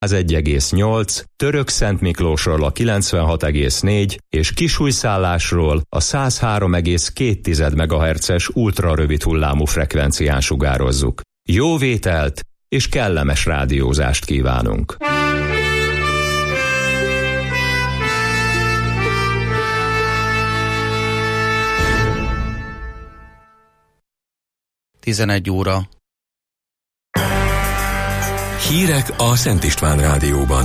101,8, Törökszentmiklósról a 96,4 és Kisújszállásról a 103,2 MHz-es ultrarövid hullámú frekvencián sugározzuk. Jó vételt és kellemes rádiózást kívánunk! óra. Hírek a Szent István Rádióban.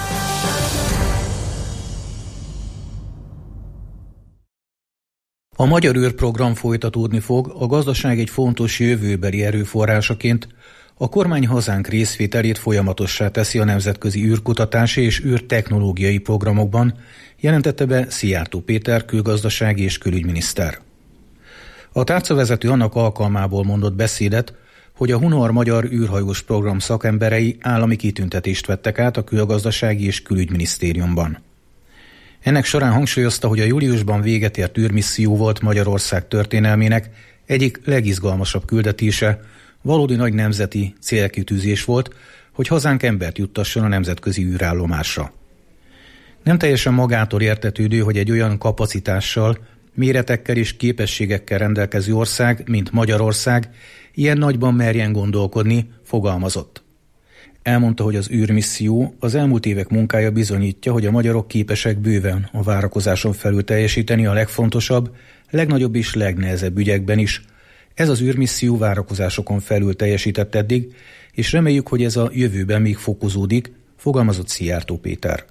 A Magyar űrprogram folytatódni fog, a gazdaság egy fontos jövőbeli erőforrásaként. A kormány hazánk részvételét folyamatossá teszi a nemzetközi űrkutatási és űrtechnológiai programokban, jelentette be Szijjártó Péter külgazdasági és külügyminiszter. A tárcavezető annak alkalmából mondott beszédet, hogy a Hunor Magyar űrhajós program szakemberei állami kitüntetést vettek át a külgazdasági és külügyminisztériumban. Ennek során hangsúlyozta, hogy a júliusban véget ért űrmisszió volt Magyarország történelmének egyik legizgalmasabb küldetése, valódi nagy nemzeti célkitűzés volt, hogy hazánk embert juttasson a nemzetközi űrállomásra. Nem teljesen magától értetődő, hogy egy olyan kapacitással, méretekkel és képességekkel rendelkező ország, mint Magyarország, ilyen nagyban merjen gondolkodni, fogalmazott. Elmondta, hogy az űrmisszió az elmúlt évek munkája bizonyítja, hogy a magyarok képesek bőven a várakozáson felül teljesíteni a legfontosabb, legnagyobb és legnehezebb ügyekben is. Ez az űrmisszió várakozásokon felül teljesített eddig, és reméljük, hogy ez a jövőben még fokozódik, fogalmazott Szijjártó Péter.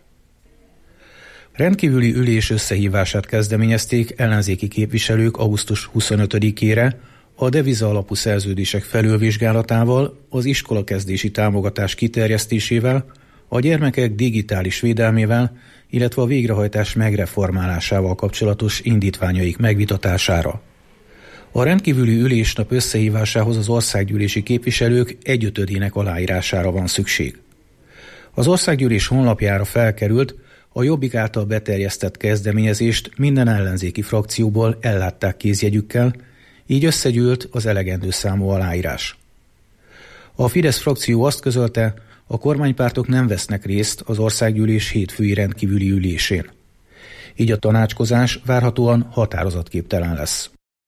Rendkívüli ülés összehívását kezdeményezték ellenzéki képviselők augusztus 25-ére, a deviza alapú szerződések felülvizsgálatával, az iskolakezdési támogatás kiterjesztésével, a gyermekek digitális védelmével, illetve a végrehajtás megreformálásával kapcsolatos indítványaik megvitatására. A rendkívüli ülésnap összehívásához az országgyűlési képviselők 1/5 aláírására van szükség. Az országgyűlés honlapjára felkerült, a Jobbik által beterjesztett kezdeményezést minden ellenzéki frakcióból ellátták kézjegyükkel, így összegyűlt az elegendő számú aláírás. A Fidesz frakció azt közölte, a kormánypártok nem vesznek részt az országgyűlés hétfői rendkívüli ülésén. Így a tanácskozás várhatóan határozatképtelen lesz.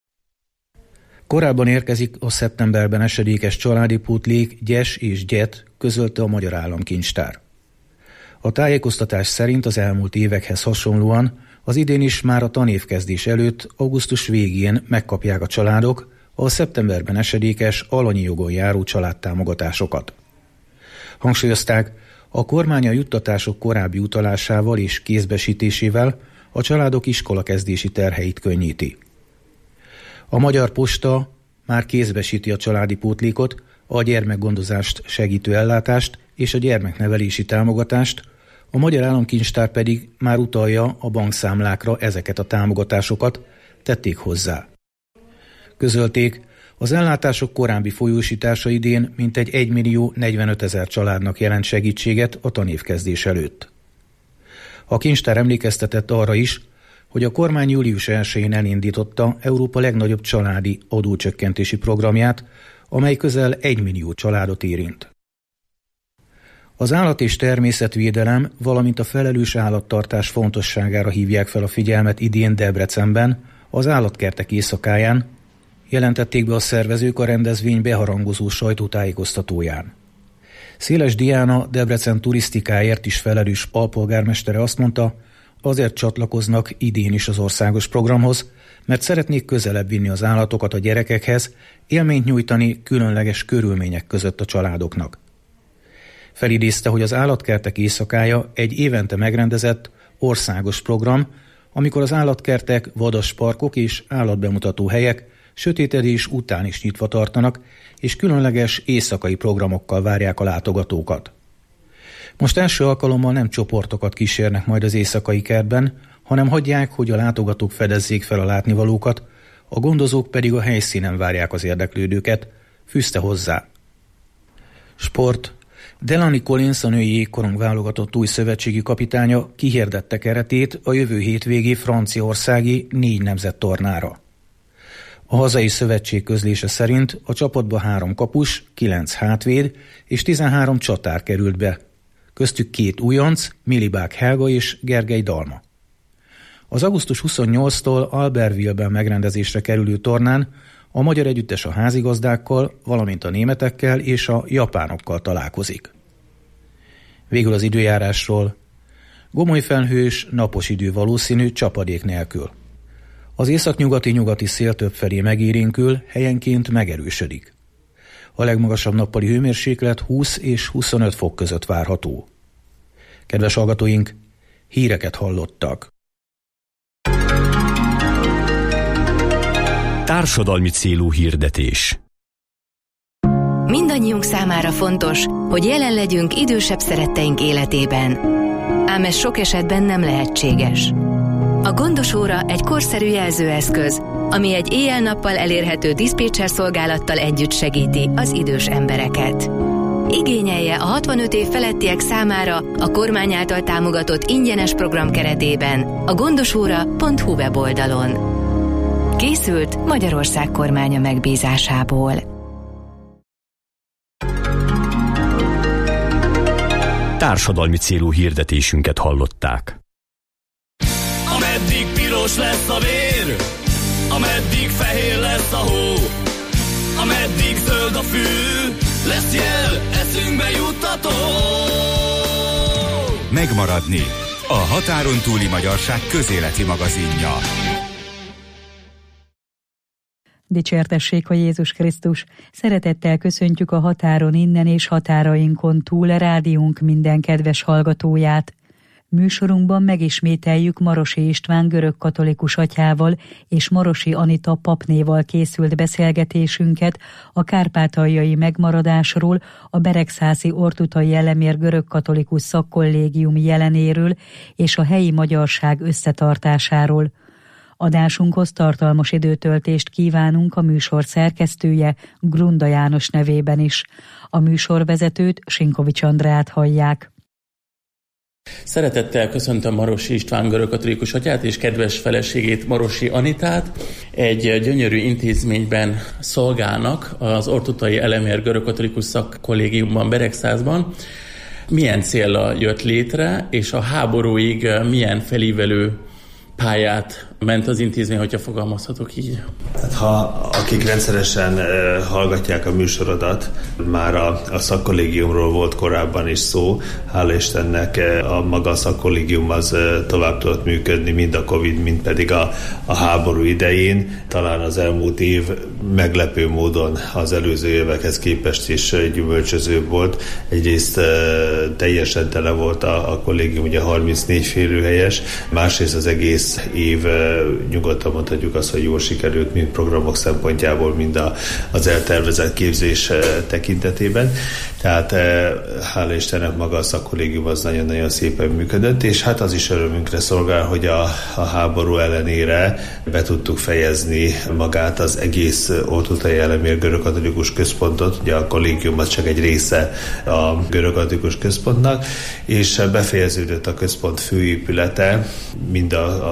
Korábban érkezik a szeptemberben esedékes családi pótlék GYES és GYET, közölte a Magyar Államkincstár. A tájékoztatás szerint az elmúlt évekhez hasonlóan az idén is már a tanévkezdés előtt augusztus végén megkapják a családok a szeptemberben esedékes alanyi jogon járó családtámogatásokat. Hangsúlyozták, a kormány a juttatások korábbi utalásával és kézbesítésével a családok iskolakezdési terheit könnyíti. A Magyar Posta már kézbesíti a családi pótlékot, a gyermekgondozást segítő ellátást és a gyermeknevelési támogatást, a Magyar Államkincstár pedig már utalja a bankszámlákra ezeket a támogatásokat, tették hozzá. Közölték, az ellátások korábbi folyósítása idén mintegy 1.045.000 családnak jelent segítséget a tanévkezdés előtt. A kincstár emlékeztetett arra is, hogy a kormány július 1-én elindította Európa legnagyobb családi adócsökkentési programját, amely közel 1 millió családot érint. Az állat- és természetvédelem, valamint a felelős állattartás fontosságára hívják fel a figyelmet idén Debrecenben, az állatkertek éjszakáján, jelentették be a szervezők a rendezvény beharangozó sajtótájékoztatóján. Széles Diana, Debrecen turisztikáért is felelős alpolgármestere azt mondta, azért csatlakoznak idén is az országos programhoz, mert szeretnék közelebb vinni az állatokat a gyerekekhez, élményt nyújtani különleges körülmények között a családoknak. Felidézte, hogy az állatkertek éjszakája egy évente megrendezett országos program, amikor az állatkertek, vadasparkok és állatbemutató helyek sötétedés után is nyitva tartanak, és különleges éjszakai programokkal várják a látogatókat. Most első alkalommal nem csoportokat kísérnek majd az éjszakai kertben, hanem hagyják, hogy a látogatók fedezzék fel a látnivalókat, a gondozók pedig a helyszínen várják az érdeklődőket, fűzte hozzá. Sport. Delaney Collins, a női jégkorong válogatott új szövetségi kapitánya kihirdette keretét a jövő hétvégi franciaországi 4 nemzettornára. A hazai szövetség közlése szerint a csapatba 3 kapus, 9 hátvéd és 13 csatár került be. köztük 2 újonc, Milibák Helga és Gergely Dalma. Az augusztus 28-tól Albertville-ben megrendezésre kerülő tornán a magyar együttes a házigazdákkal, valamint a németekkel és a japánokkal találkozik. Végül az időjárásról. Gomoly felhős, napos idő valószínű csapadék nélkül. Az északnyugati szél többfelé megérénkül, helyenként megerősödik. A legmagasabb nappali hőmérséklet 20 és 25 fok között várható. Kedves hallgatóink, híreket hallottak. Társadalmi célú hirdetés. Mindannyiunk számára fontos, hogy jelen legyünk idősebb szeretteink életében. Ám ez sok esetben nem lehetséges. A Gondos óra egy korszerű jelzőeszköz, ami egy éjjel-nappal elérhető diszpécser szolgálattal együtt segíti az idős embereket. Igényelje a 65 év felettiek számára a kormány által támogatott ingyenes program keretében a gondosóra.hu weboldalon. Készült Magyarország kormánya megbízásából. Társadalmi célú hirdetésünket hallották. Ameddig piros lesz a vér, ameddig fehér lesz a hó, ameddig zöld a fű, lesz jel, eszünkbe juttató. Megmaradni. A határon túli magyarság közéleti magazinja. Dicsértessék a Jézus Krisztus! Szeretettel köszöntjük a határon innen és határainkon túl rádiónk minden kedves hallgatóját. Műsorunkban megismételjük Marosi István görögkatolikus atyával és Marosi Anita papnéval készült beszélgetésünket a kárpátaljai megmaradásról, a Beregszászi Ortutai Elemér görögkatolikus szakkollégium jelenéről és a helyi magyarság összetartásáról. Adásunkhoz tartalmas időtöltést kívánunk a műsor szerkesztője Grunda János nevében is. A műsorvezetőt, Sinkovics Andrát hallják. Szeretettel köszöntöm Marosi István görögkatolikus atyát és kedves feleségét, Marosi Anitát. Egy gyönyörű intézményben szolgálnak az Ortutai Elemér görögkatolikus szakkollégiumban, Beregszászban. Milyen céllal jött létre, és a háborúig milyen felívelő pályát ment az intézmény, hogyha fogalmazhatok így? Hát, akik rendszeresen hallgatják a műsorodat, már a szakkollégiumról volt korábban is szó. Hála Istennek a maga a szakkollégium az tovább tudott működni, mind a Covid, mind pedig a háború idején. Talán az elmúlt év meglepő módon az előző évekhez képest is gyümölcsözőbb volt. Egyrészt teljesen tele volt a kollégium, ugye 34 férőhelyes, másrészt az egész év nyugodtan mondhatjuk azt, hogy jól sikerült, mind programok szempontjából, mind az eltervezett képzés tekintetében. Tehát hála Istennek maga a szakkollégium az nagyon-nagyon szépen működött, és hát az is örömünkre szolgál, hogy a háború ellenére be tudtuk fejezni magát az egész Ortutai Elemér görögkatolikus központot, ugye a kollégium az csak egy része a görögkatolikus központnak, és befejeződött a központ főépülete, mind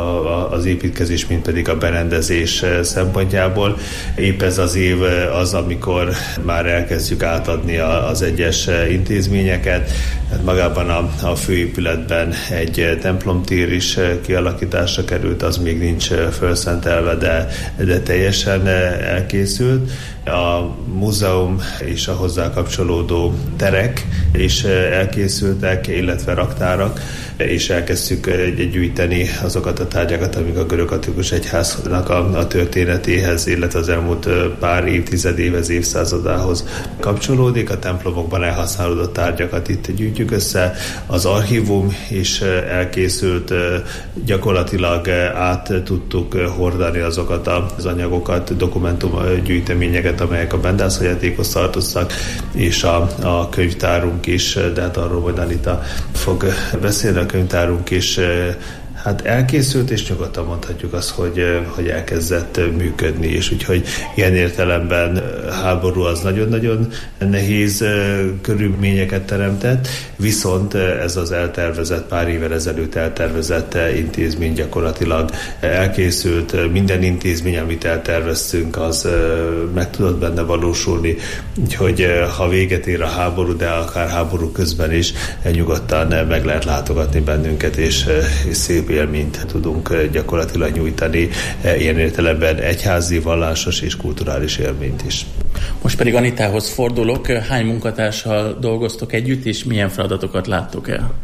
az építkezés, mind pedig a berendezés szempontjából. Épp ez az év az, amikor már elkezdjük átadni az egyes intézményeket. Magában a főépületben egy templomtér is kialakításra került, az még nincs felszentelve, de teljesen elkészült. A múzeum és a hozzá kapcsolódó terek is elkészültek, illetve raktárak, és elkezdtük gyűjteni azokat a tárgyakat, amik a görögkatolikus egyháznak a történetéhez, illetve az elmúlt pár évtizedéhez, évszázadához kapcsolódik. A templomokban elhasználódott tárgyakat itt gyűjtjük össze. Az archívum is elkészült, gyakorlatilag át tudtuk hordani azokat az anyagokat, dokumentumgyűjteményeket, amelyek a bendászhagyatékhoz tartoztak, és a könyvtárunk is, de hát arról majd Anita fog beszélni, a könyvtárunk is Hát elkészült, és nyugodtan mondhatjuk azt, hogy elkezdett működni, és úgyhogy ilyen értelemben háború az nagyon-nagyon nehéz körülményeket teremtett, viszont ez az eltervezett, pár évvel ezelőtt eltervezett intézmény gyakorlatilag elkészült, minden intézmény, amit elterveztünk, az meg tudott benne valósulni, úgyhogy ha véget ér a háború, de akár háború közben is nyugodtan meg lehet látogatni bennünket, és szép élményt tudunk gyakorlatilag nyújtani, ilyen értelemben egyházi, vallásos és kulturális élményt is. Most pedig Anitához fordulok. Hány munkatársal dolgoztok együtt, és milyen feladatokat láttok el?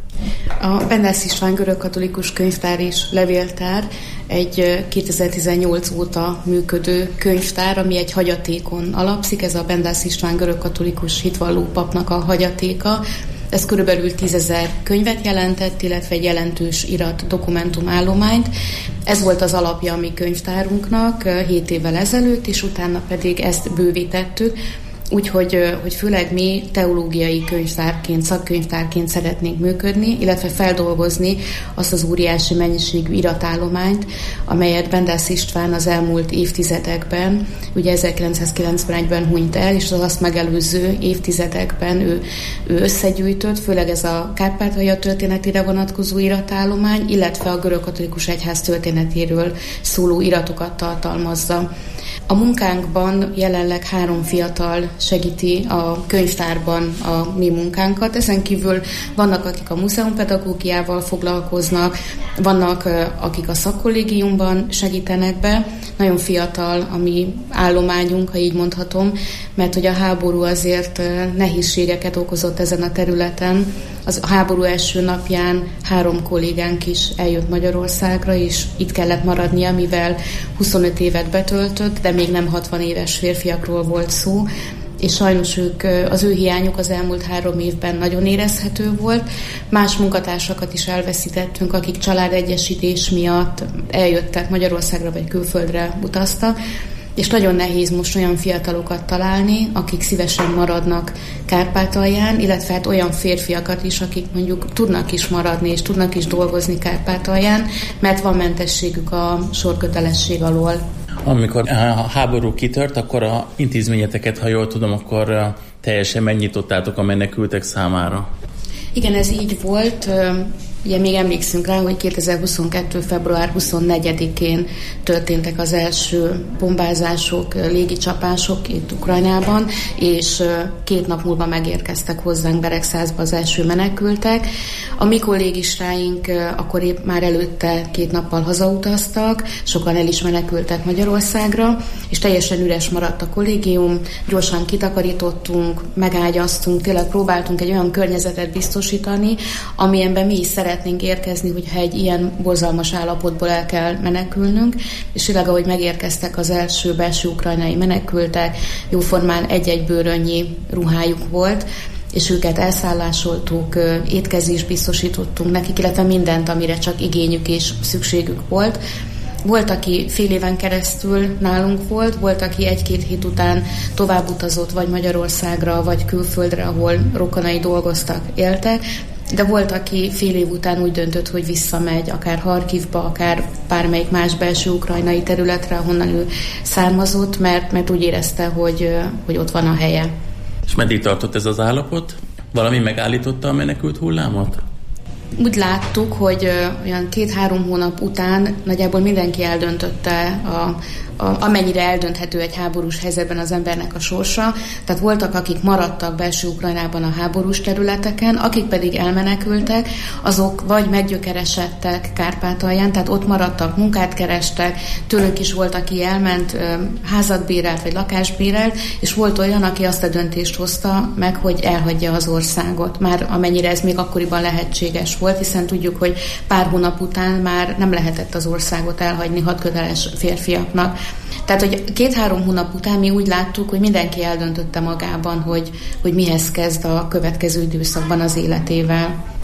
A Bendász István görögkatolikus könyvtár és levéltár egy 2018 óta működő könyvtár, ami egy hagyatékon alapszik. Ez a Bendász István görögkatolikus hitvalló papnak a hagyatéka. Ez körülbelül 10 000 könyvet jelentett, illetve egy jelentős irat dokumentumállományt. Ez volt az alapja a mi könyvtárunknak 7 évvel ezelőtt, és utána pedig ezt bővítettük. Úgyhogy hogy főleg mi teológiai könyvtárként, szakkönyvtárként szeretnénk működni, illetve feldolgozni azt az óriási mennyiségű iratállományt, amelyet Bendász István az elmúlt évtizedekben, ugye 1991-ben hunyt el, és az azt megelőző évtizedekben ő összegyűjtött, főleg ez a Kárpátalja történetére vonatkozó iratállomány, illetve a görögkatolikus egyház történetéről szóló iratokat tartalmazza. A munkánkban jelenleg 3 fiatal segíti a könyvtárban a mi munkánkat. Ezen kívül vannak, akik a múzeumpedagógiával foglalkoznak, vannak, akik a szakkollégiumban segítenek be. Nagyon fiatal a mi állományunk, ha így mondhatom, mert hogy a háború azért nehézségeket okozott ezen a területen. A háború első napján 3 kollégánk is eljött Magyarországra, és itt kellett maradnia, mivel 25 évet betöltött, de még nem 60 éves férfiakról volt szó, és sajnos az ő hiányuk az elmúlt 3 évben nagyon érezhető volt. Más munkatársakat is elveszítettünk, akik családegyesítés miatt eljöttek Magyarországra vagy külföldre utaztak, és nagyon nehéz most olyan fiatalokat találni, akik szívesen maradnak Kárpátalján, illetve hát olyan férfiakat is, akik mondjuk tudnak is maradni, és tudnak is dolgozni Kárpátalján, mert van mentességük a sorkötelesség alól. Amikor a háború kitört, akkor a intézményeteket, ha jól tudom, akkor teljesen megnyitottátok a menekültek számára. Igen, ez így volt. Ugye még emlékszünk rá, hogy 2022. február 24-én történtek az első bombázások, légicsapások itt Ukrajnában, és 2 nap múlva megérkeztek hozzánk Beregszázba az első menekültek. A mi kollégistáink akkor épp már előtte 2 nappal hazautaztak, sokan el is menekültek Magyarországra, és teljesen üres maradt a kollégium, gyorsan kitakarítottunk, megágyaztunk, tényleg próbáltunk egy olyan környezetet biztosítani, amilyenben mi is szeretnénk érkezni, hogyha egy ilyen borzalmas állapotból el kell menekülnünk, és tényleg, ahogy megérkeztek az első belső ukrajnai menekültek, jóformán egy-egy bőrönnyi ruhájuk volt, és őket elszállásoltuk, étkezést biztosítottunk nekik, illetve mindent, amire csak igényük és szükségük volt. Volt, aki fél éven keresztül nálunk volt, aki 1-2 hét után tovább utazott, vagy Magyarországra, vagy külföldre, ahol rokonai dolgoztak, éltek, de volt, aki fél év után úgy döntött, hogy visszamegy, akár Harkivba, akár bármelyik más belső ukrajnai területre, ahonnan ő származott, mert úgy érezte, hogy ott van a helye. És meddig tartott ez az állapot? Valami megállította a menekült hullámot? Úgy láttuk, hogy olyan 2-3 hónap után nagyjából mindenki eldöntötte amennyire eldönthető egy háborús helyzetben az embernek a sorsa. Tehát voltak, akik maradtak belső Ukrajnában a háborús területeken, akik pedig elmenekültek, azok vagy meggyökeresedtek Kárpátalján, tehát ott maradtak, munkát kerestek, tőlük is volt, aki elment, házat bérelt, vagy lakást bérelt, és volt olyan, aki azt a döntést hozta meg, hogy elhagyja az országot, már amennyire ez még akkoriban lehetséges volt, hiszen tudjuk, hogy pár hónap után már nem lehetett az országot elhagyni hadköteles férfiaknak. Tehát, hogy 2-3 hónap után mi úgy láttuk, hogy mindenki eldöntötte magában, hogy mihez kezd a következő időszakban az életével.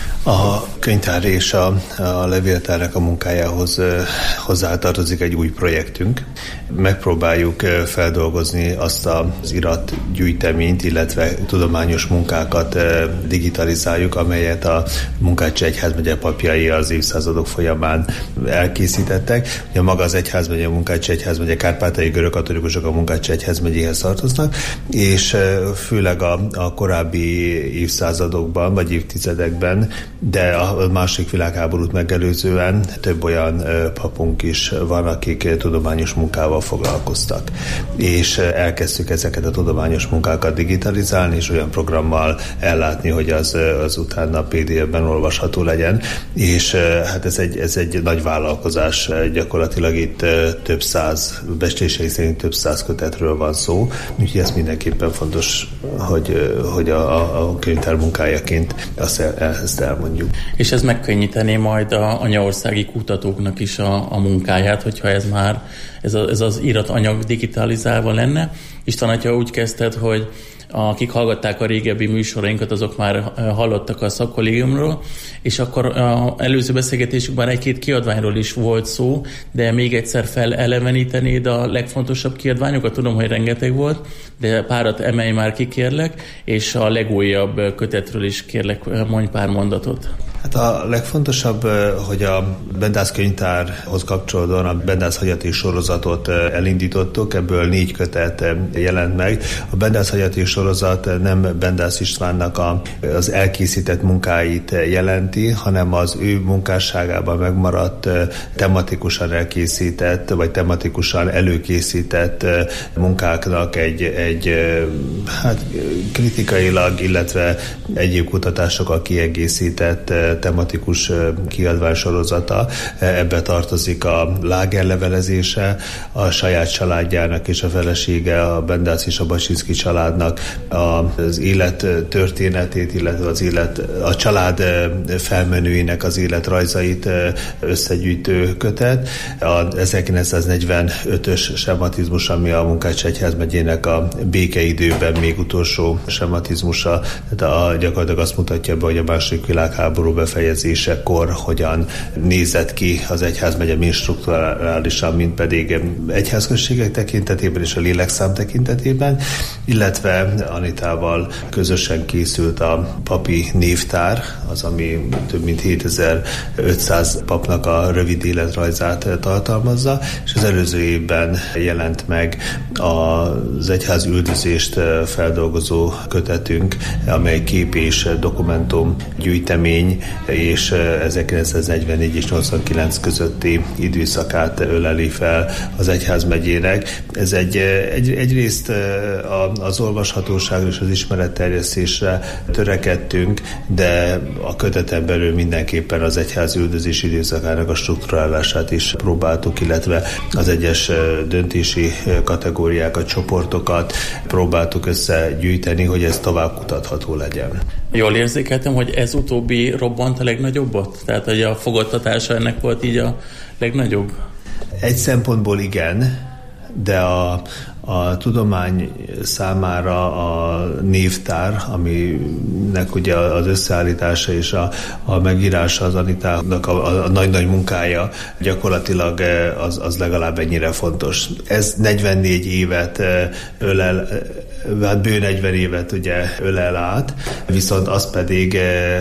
A könyvtár és a levéltárnak a munkájához hozzátartozik egy új projektünk. Megpróbáljuk feldolgozni azt az iratgyűjteményt, illetve tudományos munkákat digitalizáljuk, amelyet a Munkácsi Egyházmegye papjai az évszázadok folyamán elkészítettek. Ugye maga az egyházmegye, a Munkácsi Egyházmegye, kárpátaljai görögkatolikusok a Munkácsi Egyházmegyéhez tartoznak, és főleg a korábbi évszázadokban, vagy évtizedekben, de a második világháborút megelőzően több olyan papunk is van, akik tudományos munkával foglalkoztak. És elkezdtük ezeket a tudományos munkákat digitalizálni, és olyan programmal ellátni, hogy az utána PDF-ben olvasható legyen. És hát ez egy nagy vállalkozás. Gyakorlatilag itt több száz, becslései szerint több száz kötetről van szó. Úgyhogy ez mindenképpen fontos, hogy a könyvtár munkájaként ezt elmondjuk. És ez megkönnyítené majd a anyaországi kutatóknak is a munkáját, hogyha ez már ez az íratanyag digitalizálva lenne. István atya, úgy kezdted, hogy akik hallgatták a régebbi műsorainkat, azok már hallottak a szakkollégiumról, és akkor az előző beszélgetésükben egy-két kiadványról is volt szó, de még egyszer felelevenítenéd a legfontosabb kiadványokat, tudom, hogy rengeteg volt, de párat emelj már ki, kérlek, és a legújabb kötetről is kérlek, mondj pár mondatot. Hát a legfontosabb, hogy a Bendász könyvtárhoz kapcsolódóan a Bendász hagyati sorozatot elindítottuk, ebből 4 kötet jelent meg. A Bendász hagyati sorozat nem Bendász Istvánnak az elkészített munkáit jelenti, hanem az ő munkásságában megmaradt, tematikusan elkészített, vagy tematikusan előkészített munkáknak egy kritikailag, illetve egyéb kutatásokkal kiegészített tematikus kiadványsorozata. Ebbe tartozik a lágerlevelezése, a saját családjának és a felesége, a Bendász és a Basinszky családnak az élet történetét, illetve a család felmenőinek az életrajzait összegyűjtő kötet. A 1945-ös sematizmus, ami a Munkácsi Egyházmegyének a békeidőben még utolsó sematizmusa, tehát gyakorlatilag azt mutatja be, hogy a második világháború befejezésekor hogyan nézett ki az egyházmegye mind strukturálisan, mind pedig egyházközségek tekintetében és a lélekszám tekintetében, illetve Anitával közösen készült a papi névtár, az, ami több mint 7500 papnak a rövid életrajzát tartalmazza, és az előző évben jelent meg az egyház üldözést feldolgozó kötetünk, amely kép és dokumentum gyűjtemény, és 1944 és 89 közötti időszakát öleli fel az egyházmegyének. Ez egyrészt az olvashatóságra és az ismeretterjesztésre törekedtünk, de a köteten belül mindenképpen az egyház üldözés időszakának a strukturálását is próbáltuk, illetve az egyes döntési kategóriákat, csoportokat próbáltuk összegyűjteni, hogy ez tovább kutatható legyen. Jól érzékeltem, hogy ez utóbbi robbant a legnagyobbat? Tehát, hogy a fogadtatása ennek volt így a legnagyobb? Egy szempontból igen, de a tudomány számára a névtár, aminek ugye az összeállítása és a megírása az Anitának a nagy-nagy munkája gyakorlatilag az legalább ennyire fontos. Ez 44 évet ölel, hát bő 40 évet ugye ölel át, viszont az pedig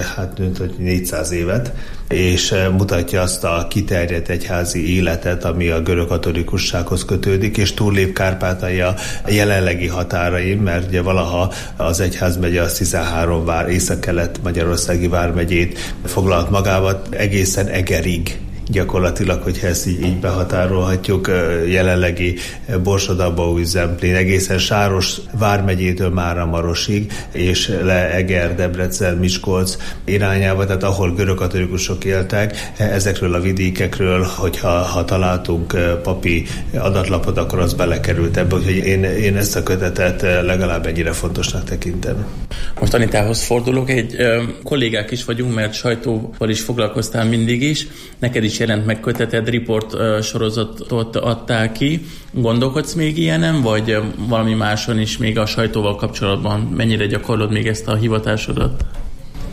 400 évet, és mutatja azt a kiterjedt egyházi életet, ami a görögkatolikussághoz kötődik, és túllép Kárpátalja jelenlegi határain, mert ugye valaha az egyházmegye az 13 észak-kelet magyarországi vármegyét foglalt magába egészen Egerig. Gyakorlatilag, hogyha ezt így behatárolhatjuk, jelenlegi Borsod-Abaúj-Zemplén, egészen Sáros vármegyétől Mára-Marosig, és le Eger, Debrecen, Miskolc irányába, tehát ahol görögkatolikusok éltek, ezekről a vidékekről, hogyha találtunk papi adatlapot, akkor az belekerült ebbe, úgyhogy én ezt a kötetet legalább ennyire fontosnak tekintem. Most Anitához fordulok, kollégák is vagyunk, mert sajtóval is foglalkoztál mindig is, neked is jelent meg köteted, Report sorozatot adtál ki. Gondolkodsz még ilyenem, vagy valami máson is még a sajtóval kapcsolatban? Mennyire gyakorlod még ezt a hivatásodat?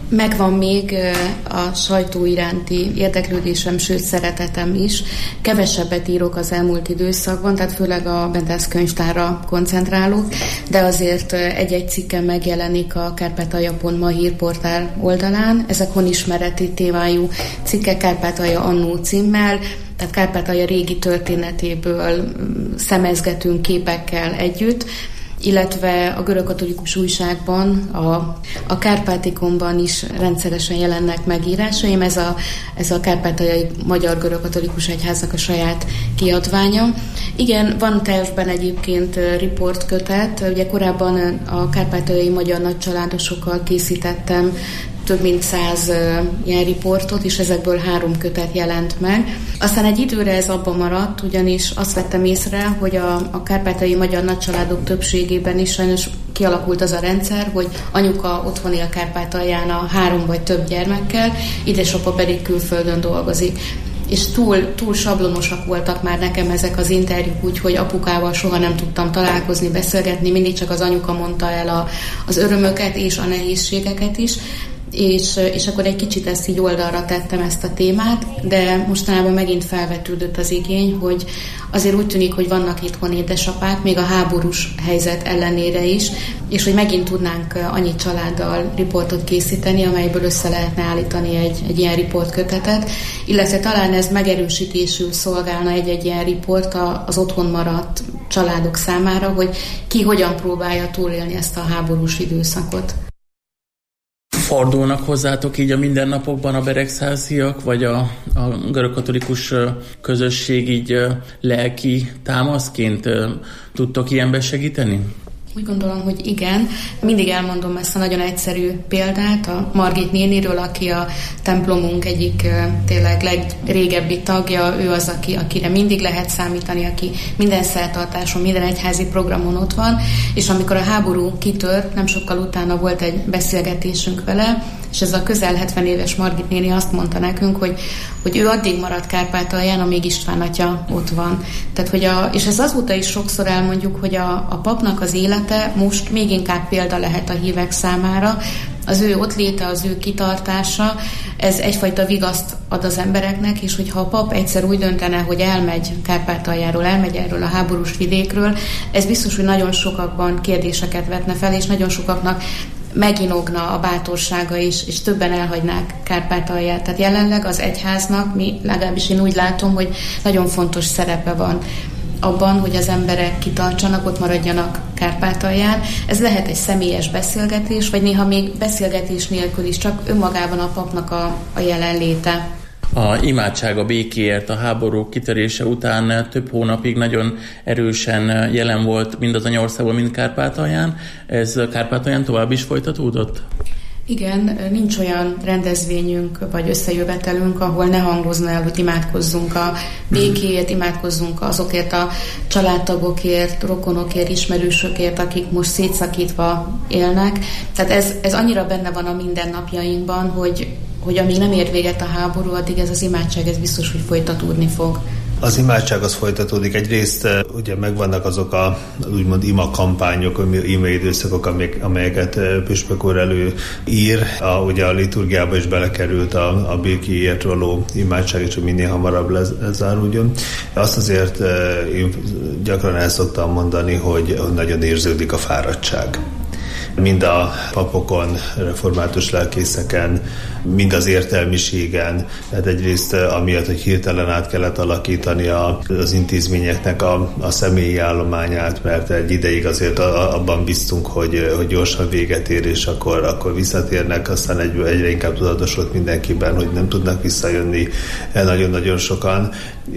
Megvan még a sajtó iránti érdeklődésem, sőt szeretetem is. Kevesebbet írok az elmúlt időszakban, tehát főleg a Bendász könyvtárra koncentrálok, de azért egy-egy cikkem megjelenik a Kárpátalja.ma hírportál oldalán. Ezek honismereti témájú cikkek Kárpátalja annó címmel, tehát Kárpátalja régi történetéből szemezgetünk képekkel együtt, illetve a görögkatolikus újságban, a Kárpátikonban is rendszeresen jelennek meg írásaim. Ez a Kárpátaljai Magyar Görögkatolikus Egyháznak a saját kiadványa. Igen, van tervben egyébként riportkötet. Ugye korábban a kárpátaljai magyar nagycsaládosokkal készítettem több mint 100 ilyen riportot, és ezekből 3 kötet jelent meg. Aztán egy időre ez abban maradt, ugyanis azt vettem észre, hogy a kárpátaljai magyar nagycsaládok többségében is sajnos kialakult az a rendszer, hogy anyuka otthon él Kárpátalján a 3 vagy több gyermekkel, édesapa pedig külföldön dolgozik. És túl sablonosak voltak már nekem ezek az interjúk, úgyhogy apukával soha nem tudtam találkozni, beszélgetni, mindig csak az anyuka mondta el az örömöket és a nehézségeket is, és akkor egy kicsit ezt így oldalra tettem, ezt a témát, de mostanában megint felvetődött az igény, hogy azért úgy tűnik, hogy vannak itthon édesapák, még a háborús helyzet ellenére is, és hogy megint tudnánk annyi családdal riportot készíteni, amelyből össze lehetne állítani egy ilyen riportkötetet, illetve talán ez megerősítésül szolgálna egy ilyen riport az otthon maradt családok számára, hogy ki hogyan próbálja túlélni ezt a háborús időszakot. Fordulnak hozzátok így a mindennapokban a beregszáziak, vagy a görögkatolikus közösség így lelki támaszként tudtok ilyenben segíteni? Úgy gondolom, hogy igen. Mindig elmondom ezt a nagyon egyszerű példát a Margit néniről, aki a templomunk egyik tényleg legrégebbi tagja. Ő az, akire mindig lehet számítani, aki minden szertartáson, minden egyházi programon ott van. És amikor a háború kitört, nem sokkal utána volt egy beszélgetésünk vele, és ez a közel 70 éves Margit néni azt mondta nekünk, hogy ő addig maradt Kárpátalján, amíg István atya ott van. Tehát, és ez azóta is sokszor elmondjuk, hogy a papnak az élete most még inkább példa lehet a hívek számára. Az ő ott léte, az ő kitartása, ez egyfajta vigaszt ad az embereknek, és hogyha a pap egyszer úgy döntene, hogy elmegy Kárpátaljáról, elmegy erről a háborús vidékről, ez biztos, hogy nagyon sokakban kérdéseket vetne fel, és nagyon sokaknak meginogna a bátorsága is, és többen elhagynák Kárpátalját. Tehát jelenleg az egyháznak, legalábbis én úgy látom, hogy nagyon fontos szerepe van abban, hogy az emberek kitartsanak, ott maradjanak Kárpátalján. Ez lehet egy személyes beszélgetés, vagy néha még beszélgetés nélkül is, csak önmagában a papnak a jelenléte. A imádság a békéért a háború kitörése után több hónapig nagyon erősen jelen volt mind az anyaországban, mind Kárpátalján. Ez Kárpátalján tovább is folytatódott? Igen, nincs olyan rendezvényünk vagy összejövetelünk, ahol ne hangozna el, hogy imádkozzunk a békéért, imádkozzunk azokért a családtagokért, rokonokért, ismerősökért, akik most szétszakítva élnek. Tehát ez annyira benne van a mindennapjainkban, hogy amíg nem ér véget a háború, addig ez az imádság, ez biztos, hogy folytatódni fog. Az imádság az folytatódik. Egyrészt ugye megvannak azok a úgymond imakampányok, imaidőszakok, amelyeket püspök úr előír. Ugye a liturgiába is belekerült a békéért való imádság, és hogy minél hamarabb lezáruljon. Azt azért én gyakran el szoktam mondani, hogy nagyon érződik a fáradtság. Mind a papokon, református lelkészeken, mind az értelmiségen. Tehát egyrészt amiatt, hogy hirtelen át kellett alakítani az intézményeknek a személyi állományát, mert egy ideig azért abban bíztunk, hogy gyorsan véget ér, és akkor visszatérnek, aztán egyre inkább tudatosult mindenkiben, hogy nem tudnak visszajönni nagyon-nagyon sokan,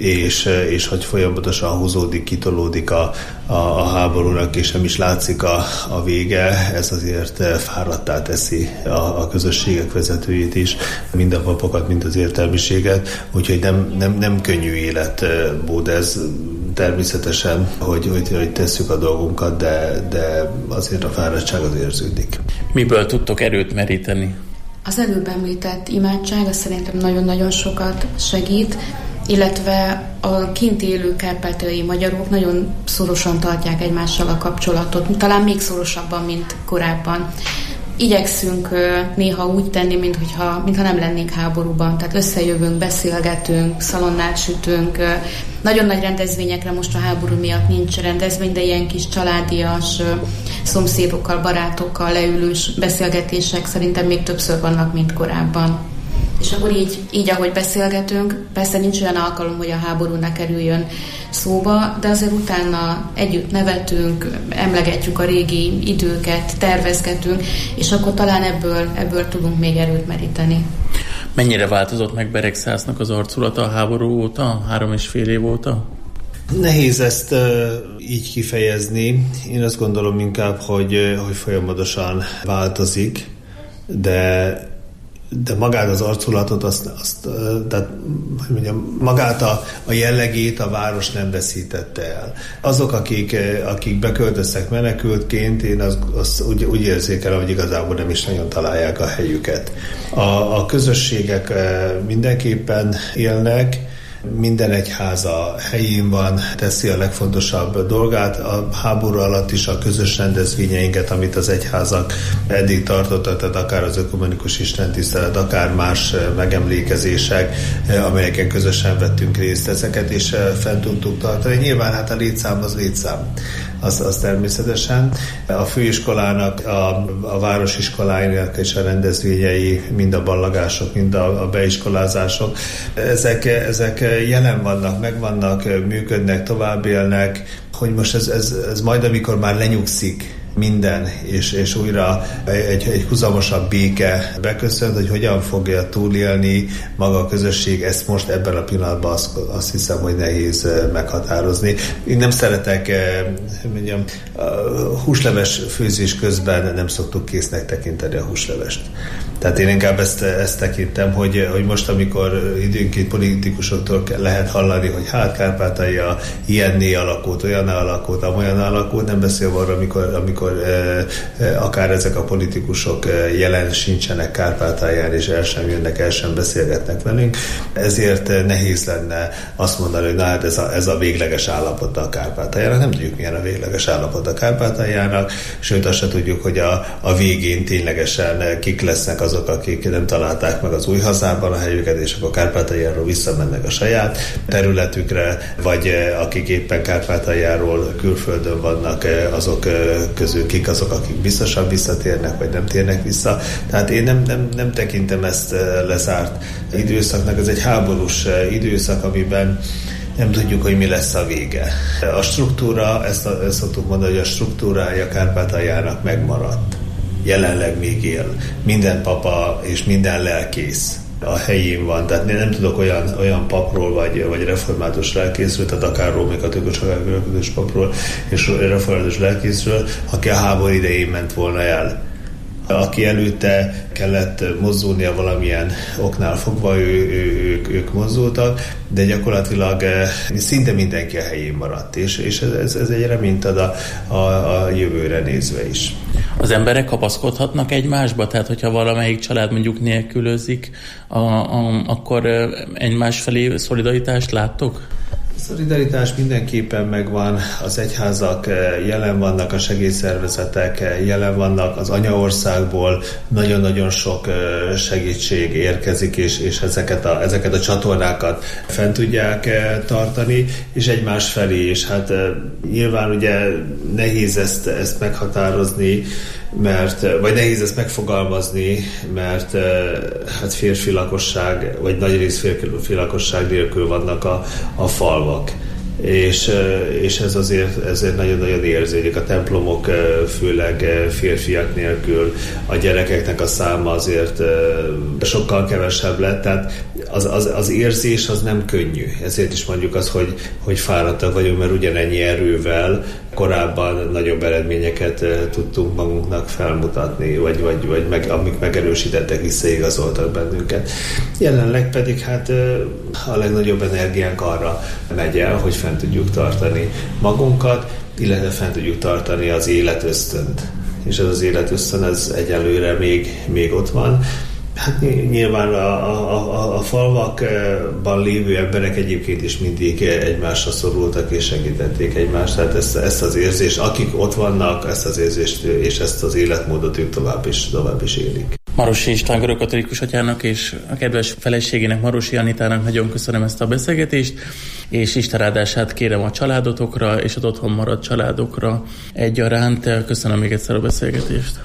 és hogy folyamatosan húzódik, kitolódik a háborúnak, és nem is látszik a vége, ez azért fáradtá teszi a közösségek vezetőjét is, mind a papokat, mind az értelmiséget, úgyhogy nem könnyű életmód ez természetesen, hogy tesszük a dolgunkat, de azért a fáradtság az érződik. Miből tudtok erőt meríteni? Az előbb említett imádság, az szerintem nagyon-nagyon sokat segít, illetve a kint élő kárpátaljai magyarok nagyon szorosan tartják egymással a kapcsolatot, talán még szorosabban, mint korábban. igyekszünk néha úgy tenni, mintha nem lennénk háborúban. Tehát összejövünk, beszélgetünk, szalonnát sütünk. Nagyon nagy rendezvényekre most a háború miatt nincs rendezvény, de ilyen kis családias, szomszédokkal, barátokkal leülős beszélgetések szerintem még többször vannak, mint korábban. És akkor így, ahogy beszélgetünk, persze nincs olyan alkalom, hogy a háború ne kerüljön szóba, de azért utána együtt nevetünk, emlegetjük a régi időket, tervezgetünk, és akkor talán ebből tudunk még erőt meríteni. Mennyire változott meg Beregszásznak az arculata a háború óta, 3,5 év óta? Nehéz ezt így kifejezni. Én azt gondolom inkább, hogy folyamatosan változik, de magát az arculatot, tehát, hogy mondjam, magát a jellegét a város nem veszítette el. Azok, akik beköltöztek menekültként, én azt úgy érzékelem, hogy igazából nem is nagyon találják a helyüket. A közösségek mindenképpen élnek, minden egyháza helyén van, teszi a legfontosabb dolgát. A háború alatt is a közös rendezvényeinket, amit az egyházak eddig tartottak, tehát akár az ökumenikus istentisztelet, akár más megemlékezések, amelyeken közösen vettünk részt, ezeket is fent tudtuk tartani. Nyilván hát a létszám az létszám. Az természetesen. A főiskolának, a városiskoláinak és a rendezvényei, mind a ballagások, mind a beiskolázások, ezek jelen vannak, megvannak, működnek, tovább élnek, hogy most ez majd, amikor már lenyugszik minden, és újra egy huzamosabb béke beköszönt, hogy hogyan fogja túlélni maga a közösség, ezt most ebben a pillanatban azt hiszem, hogy nehéz meghatározni. Én nem szeretek, mondjam, húsleves főzés közben nem szoktuk késznek tekinteni a húslevest. Tehát én inkább ezt tekintem, hogy most, amikor időnként politikusoktól lehet hallani, hogy hát Kárpátalja ilyenné alakult, olyan alakult, amolyan alakult, nem beszélve arra, amikor akár ezek a politikusok jelen sincsenek Kárpátalján, és el sem jönnek, el sem beszélgetnek velünk. Ezért nehéz lenne azt mondani, hogy na hát ez a végleges állapota a Kárpátaljának. Nem tudjuk, milyen a végleges állapota a Kárpátaljának, sőt azt se tudjuk, hogy a végén ténylegesen kik lesznek azok, akik nem találták meg az új hazában a helyüket, és akkor Kárpátaljáról visszamennek a saját területükre, vagy akik éppen Kárpátaljáról külföldön vannak, azok közül kik azok, akik biztosan visszatérnek, vagy nem térnek vissza. Tehát én nem tekintem ezt lezárt időszaknak. Ez egy háborús időszak, amiben nem tudjuk, hogy mi lesz a vége. A struktúra, ezt szoktuk mondani, hogy a struktúrája Kárpátaljának megmaradt. Jelenleg még él. Minden papa és minden lelkész a helyén van. Tehát én nem tudok olyan papról, vagy református lelkészről, tehát akár római katolikus papról és református lelkészről, aki a háború idején ment volna el. Aki előtte kellett mozdulnia valamilyen oknál fogva, ők mozdultak, de gyakorlatilag szinte mindenki a helyén maradt, és ez egy reményt ad a jövőre nézve is. Az emberek kapaszkodhatnak egymásba? Tehát, hogyha valamelyik család mondjuk nélkülözik, akkor egymás felé szolidaritást láttok? A szolidaritás mindenképpen megvan, az egyházak jelen vannak, a segélyszervezetek jelen vannak, az anyaországból nagyon-nagyon sok segítség érkezik, és ezeket a csatornákat fent tudják tartani, és egymás felé, és hát nyilván ugye nehéz ezt meghatározni, vagy nehéz ezt megfogalmazni, mert hát férfi lakosság, vagy nagy rész férfi lakosság nélkül vannak a falvak. És ez ezért nagyon-nagyon érződik. A templomok főleg férfiak nélkül, a gyerekeknek a száma azért sokkal kevesebb lett, tehát az érzés az nem könnyű. Ezért is mondjuk azt, hogy fáradtak vagyunk, mert ugyanennyi erővel korábban nagyobb eredményeket tudtunk magunknak felmutatni, vagy amik megerősítettek, visszaigazoltak bennünket. Jelenleg pedig hát a legnagyobb energiánk arra megy el, hogy fent tudjuk tartani magunkat, illetve fent tudjuk tartani az életösztönt. És ez az életösztön, ez egyelőre még ott van. Hát nyilván a falvakban lévő emberek egyébként is mindig egymásra szorultak és segítették egymást, tehát ezt az érzést, akik ott vannak, ezt az érzést és ezt az életmódot ők tovább is élik. Marosi István görögkatolikus atyának és a kedves feleségének, Marosi Anitának nagyon köszönöm ezt a beszélgetést, és Isten áldását kérem a családotokra és az otthon maradt családokra egyaránt. Köszönöm még egyszer a beszélgetést.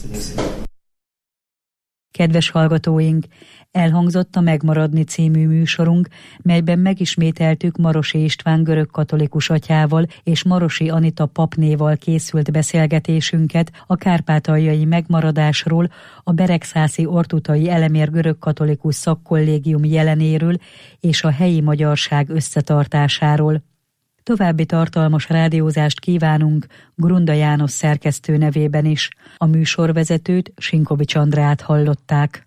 Kedves hallgatóink, elhangzott a Megmaradni című műsorunk, melyben megismételtük Marosi István görögkatolikus atyával és Marosi Anita papnéval készült beszélgetésünket a kárpátaljai megmaradásról, a Beregszászi Ortutai Elemér görögkatolikus szakkollégium jelenéről és a helyi magyarság összetartásáról. További tartalmas rádiózást kívánunk Grunda János szerkesztő nevében is. A műsorvezetőt, Sinkovics Andrát hallották.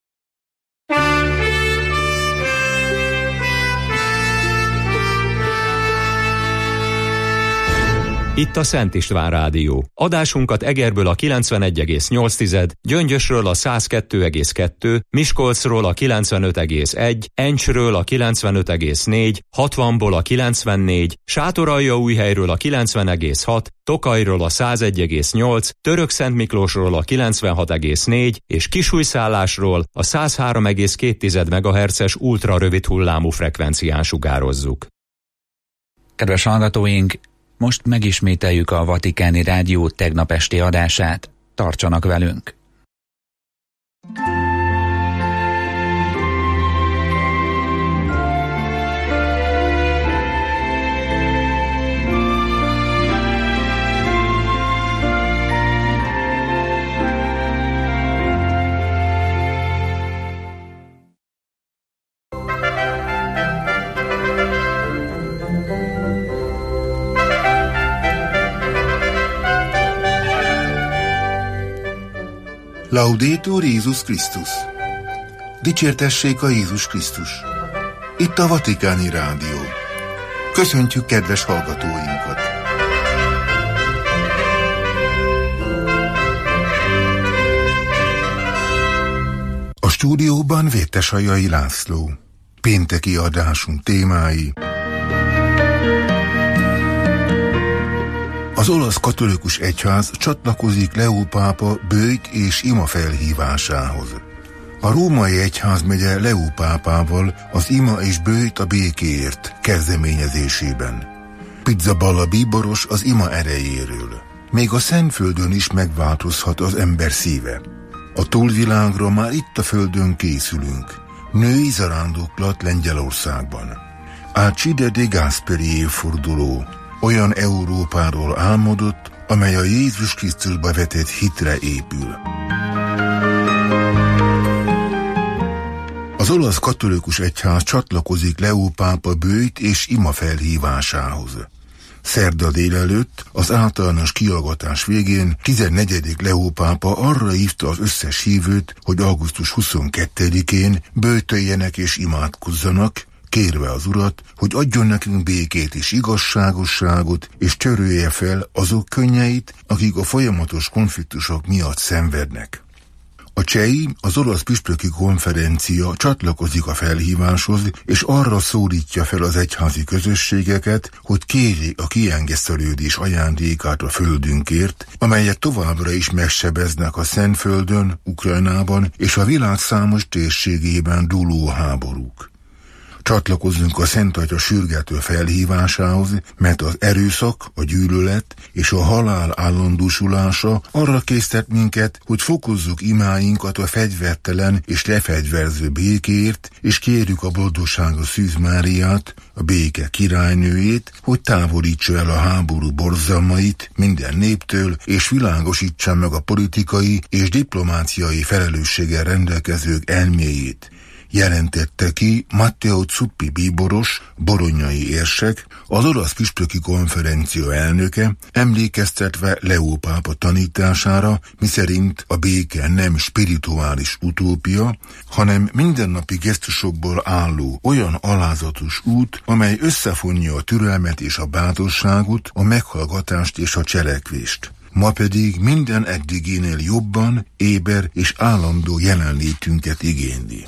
Itt a Szent István Rádió. Adásunkat Egerből a 91,8, Gyöngyösről a 102,2, Miskolcról a 95,1, Encsről a 95,4, 60-ból a 94, Sátoraljaújhelyről a 90,6, Tokajról a 101,8, Törökszentmiklósról a 96,4 és Kisújszállásról a 103,2 MHz-es ultrarövid hullámú frekvencián sugározzuk. Kedves hallgatóink, most megismételjük a Vatikáni Rádió tegnap esti adását. Tartsanak velünk! Laudetur Jézus Krisztus! Dicsértessék a Jézus Krisztus! Itt a Vatikáni Rádió. Köszöntjük kedves hallgatóinkat! A stúdióban Vértesajai László. Pénteki adásunk témái: az olasz katolikus egyház csatlakozik Leó pápa böjt és ima felhívásához. A római egyházmegye Leó pápával az ima és böjt a békéért kezdeményezésében. Pizzaballa bíboros az ima erejéről. Még a Szentföldön is megváltozhat az ember szíve. A túlvilágra már itt a földön készülünk. Női zarándoklat Lengyelországban. Alcide de Gasperi évforduló olyan Európáról álmodott, amely a Jézus Krisztusba vetett hitre épül. Az olasz katolikus egyház csatlakozik Leó pápa böjt és ima felhívásához. Szerda délelőtt, az általános kihallgatás végén 14. Leó pápa arra hívta az összes hívőt, hogy augusztus 22-én böjtöljenek és imádkozzanak, kérve az Urat, hogy adjon nekünk békét és igazságosságot, és törölje fel azok könnyeit, akik a folyamatos konfliktusok miatt szenvednek. A CEI, az olasz püspöki konferencia csatlakozik a felhíváshoz, és arra szólítja fel az egyházi közösségeket, hogy kérjék a kiengesztelődés ajándékát a földünkért, amelyet továbbra is megsebeznek a Szentföldön, Ukrajnában és a világ számos térségében dúló háborúk. Csatlakozzunk a Szent Atya sürgető felhívásához, mert az erőszak, a gyűlölet és a halál állandósulása arra késztet minket, hogy fokozzuk imáinkat a fegyvertelen és lefegyverző békéért, és kérjük a boldogságos Szűz Máriát, a béke királynőjét, hogy távolítsa el a háború borzalmait minden néptől, és világosítsa meg a politikai és diplomáciai felelősséggel rendelkezők elméjét. Jelentette ki Matteo Zuppi bíboros, boronyai érsek, az olasz püspöki konferencia elnöke, emlékeztetve Leó pápa tanítására, miszerint a béke nem spirituális utópia, hanem mindennapi gesztusokból álló olyan alázatos út, amely összefonja a türelmet és a bátorságot, a meghallgatást és a cselekvést. ma pedig minden eddigénél jobban, éber és állandó jelenlétünket igényli.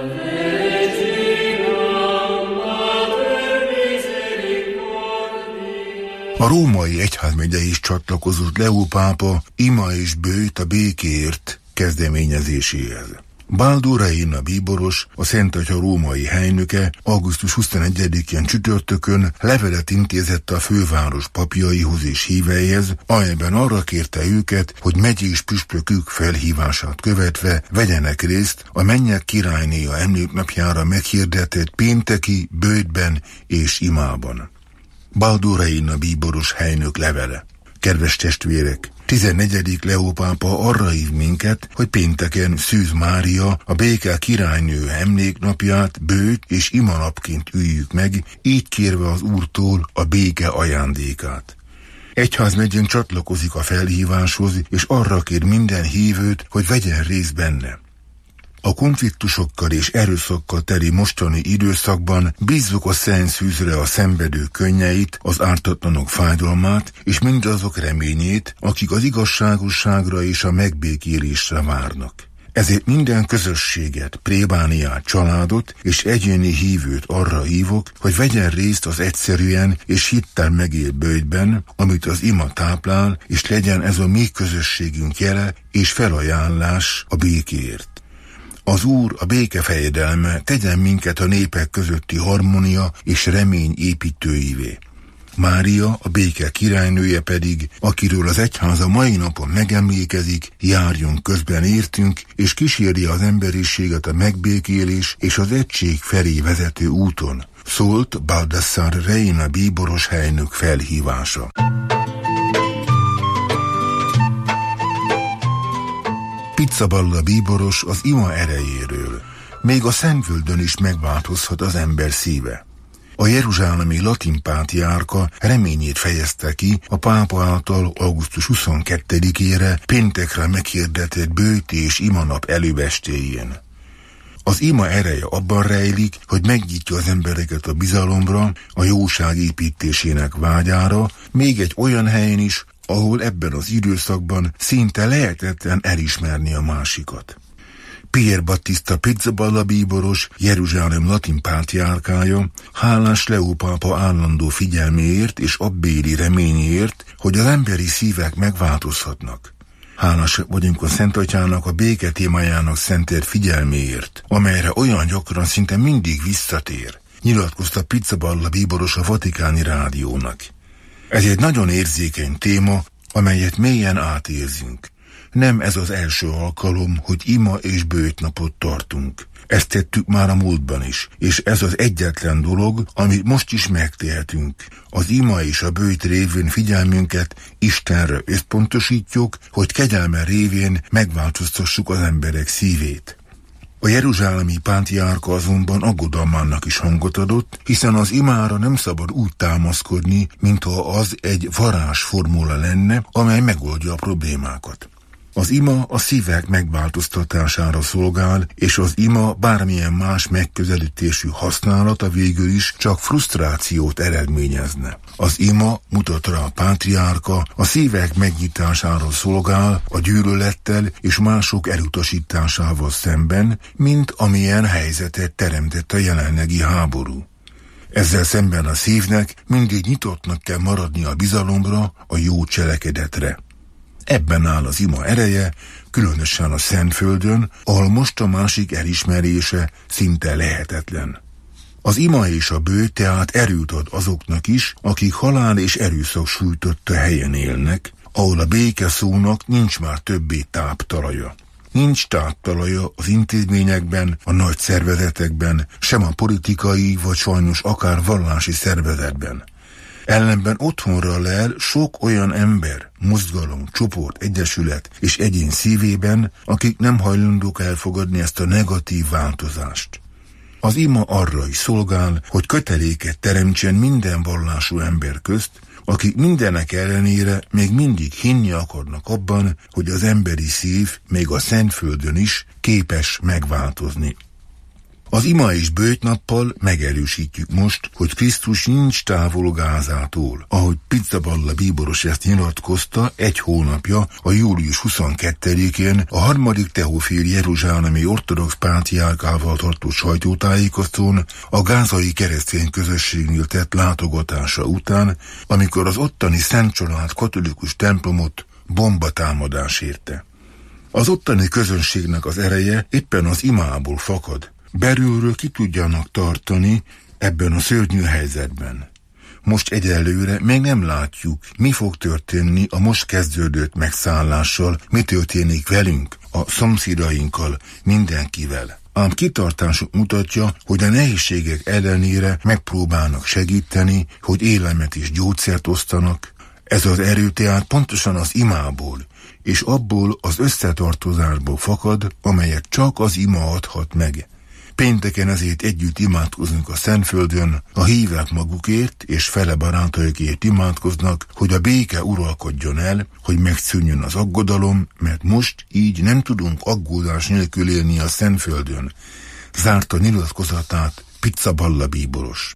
A római egyházmegye is csatlakozott Leó pápa ima és bőjt a békéért kezdeményezéséhez. Baldo Reina bíboros, a Szenthatya római helynöke augusztus 21-én csütörtökön levelet intézett a főváros papjaihoz és híveihez, amelyben arra kérte őket, hogy megyés püspökük felhívását követve vegyenek részt a mennyek királynéja emléknapjára meghirdetett pénteki bőjtben és imában. Baldo Reina bíboros helynök levele. Kedves testvérek, 14. Leó pápa arra hív minket, hogy pénteken Szűz Mária, a béke királynő emléknapját bőjt és imanapként üljük meg, így kérve az Úrtól a béke ajándékát. Egyházmegyén csatlakozik a felhíváshoz, és arra kér minden hívőt, hogy vegyen részt benne. A konfliktusokkal és erőszakkal teli mostani időszakban bízzuk a Szent Szűzre a szenvedő könnyeit, az ártatlanok fájdalmát, és mindazok reményét, akik az igazságosságra és a megbékélésre várnak. Ezért minden közösséget, plébániát, családot és egyéni hívőt arra hívok, hogy vegyen részt az egyszerűen és hittel megélt bőjtben, amit az ima táplál, és legyen ez a mi közösségünk jele és felajánlás a békéért. Az Úr, a béke fejedelme tegyen minket a népek közötti harmónia és remény építőivé. Mária, a béke királynője pedig, akiről az egyház a mai napon megemlékezik, járjon közben értünk, és kísérje az emberiséget a megbékélés és az egység felé vezető úton. Szólt Baldassare Reina bíboros helynök felhívása. Pizzaballa bíboros az ima erejéről. Még a Szentföldön is megváltozhat az ember szíve. A jeruzsálemi latin pátriárka reményét fejezte ki a pápa által augusztus 22-ére péntekre meghirdetett bőjti és imanap előestéjén. Az ima ereje abban rejlik, hogy megnyitja az embereket a bizalomra, a jóság építésének vágyára, még egy olyan helyen is, ahol ebben az időszakban szinte lehetetlen elismerni a másikat. Pier Battista Pizzaballa bíboros, Jeruzsálem latin pátriárkája, hálás Leó pápa állandó figyelméért és abbéli reményéért, hogy az emberi szívek megváltozhatnak. Hálás vagyunk a Szentatyának a béke témájának szentelt figyelméért, amelyre olyan gyakran szinte mindig visszatér, nyilatkozta Pizzaballa bíboros a Vatikáni Rádiónak. Ez egy nagyon érzékeny téma, amelyet mélyen átérzünk. Nem ez az első alkalom, hogy ima és bőjtnapot tartunk. Ezt tettük már a múltban is, és ez az egyetlen dolog, amit most is megtehetünk. Az ima és a bőjt révén figyelmünket Istenre összpontosítjuk, hogy kegyelme révén megváltoztassuk az emberek szívét. A jeruzsálemi pátriárka azonban aggodalmának is hangot adott, hiszen az imára nem szabad úgy támaszkodni, mintha az egy varázsformula lenne, amely megoldja a problémákat. Az ima a szívek megváltoztatására szolgál, és az ima bármilyen más megközelítésű használata végül is csak frusztrációt eredményezne. Az ima, mutat rá a pátriárka, a szívek megnyitására szolgál a gyűlölettel és mások elutasításával szemben, mint amilyen helyzetet teremtett a jelenlegi háború. Ezzel szemben a szívnek mindig nyitottnak kell maradni a bizalomra, a jó cselekedetre. Ebben áll az ima ereje, különösen a Szentföldön, ahol most a másik elismerése szinte lehetetlen. Az ima és a bőjt tehát erőt ad azoknak is, akik halál és erőszak sújtotta helyen élnek, ahol a béke szónak nincs már többé táptalaja. Nincs táptalaja az intézményekben, a nagy szervezetekben, sem a politikai vagy sajnos akár vallási szervezetben. Ellenben otthonra lel sok olyan ember, mozgalom, csoport, egyesület és egyén szívében, akik nem hajlandók elfogadni ezt a negatív változást. Az ima arra is szolgál, hogy köteléket teremtsen minden vallású ember közt, akik mindenek ellenére még mindig hinni akarnak abban, hogy az emberi szív még a Szentföldön is képes megváltozni. Az ima és böjtnappal megerősítjük most, hogy Krisztus nincs távol Gázától, ahogy Pizzaballa bíboros ezt nyilatkozta egy hónapja, a július 22-én a 3. Teofil jeruzsálemi ortodox pátriárkával tartó sajtótájékoztatón a gázai keresztény közösségnél tett látogatása után, amikor az ottani Szent Család katolikus templomot bombatámadás érte. Az ottani közönségnek az ereje éppen az imából fakad. Belülről ki tudjanak tartani ebben a szörnyű helyzetben. Most egyelőre még nem látjuk, mi fog történni a most kezdődött megszállással, mi történik velünk, a szomszédainkkal, mindenkivel. Ám kitartásuk mutatja, hogy a nehézségek ellenére megpróbálnak segíteni, hogy élelmet és gyógyszert osztanak. Ez az erő tehát pontosan az imából, és abból az összetartozásból fakad, amelyet csak az ima adhat meg. Pénteken ezért együtt imádkozunk a Szentföldön, a hívek magukért és fele barátaikért imádkoznak, hogy a béke uralkodjon el, hogy megszűnjön az aggodalom, mert most így nem tudunk aggódás nélkül élni a Szentföldön. Zárta nyilatkozatát Pizzaballa bíboros.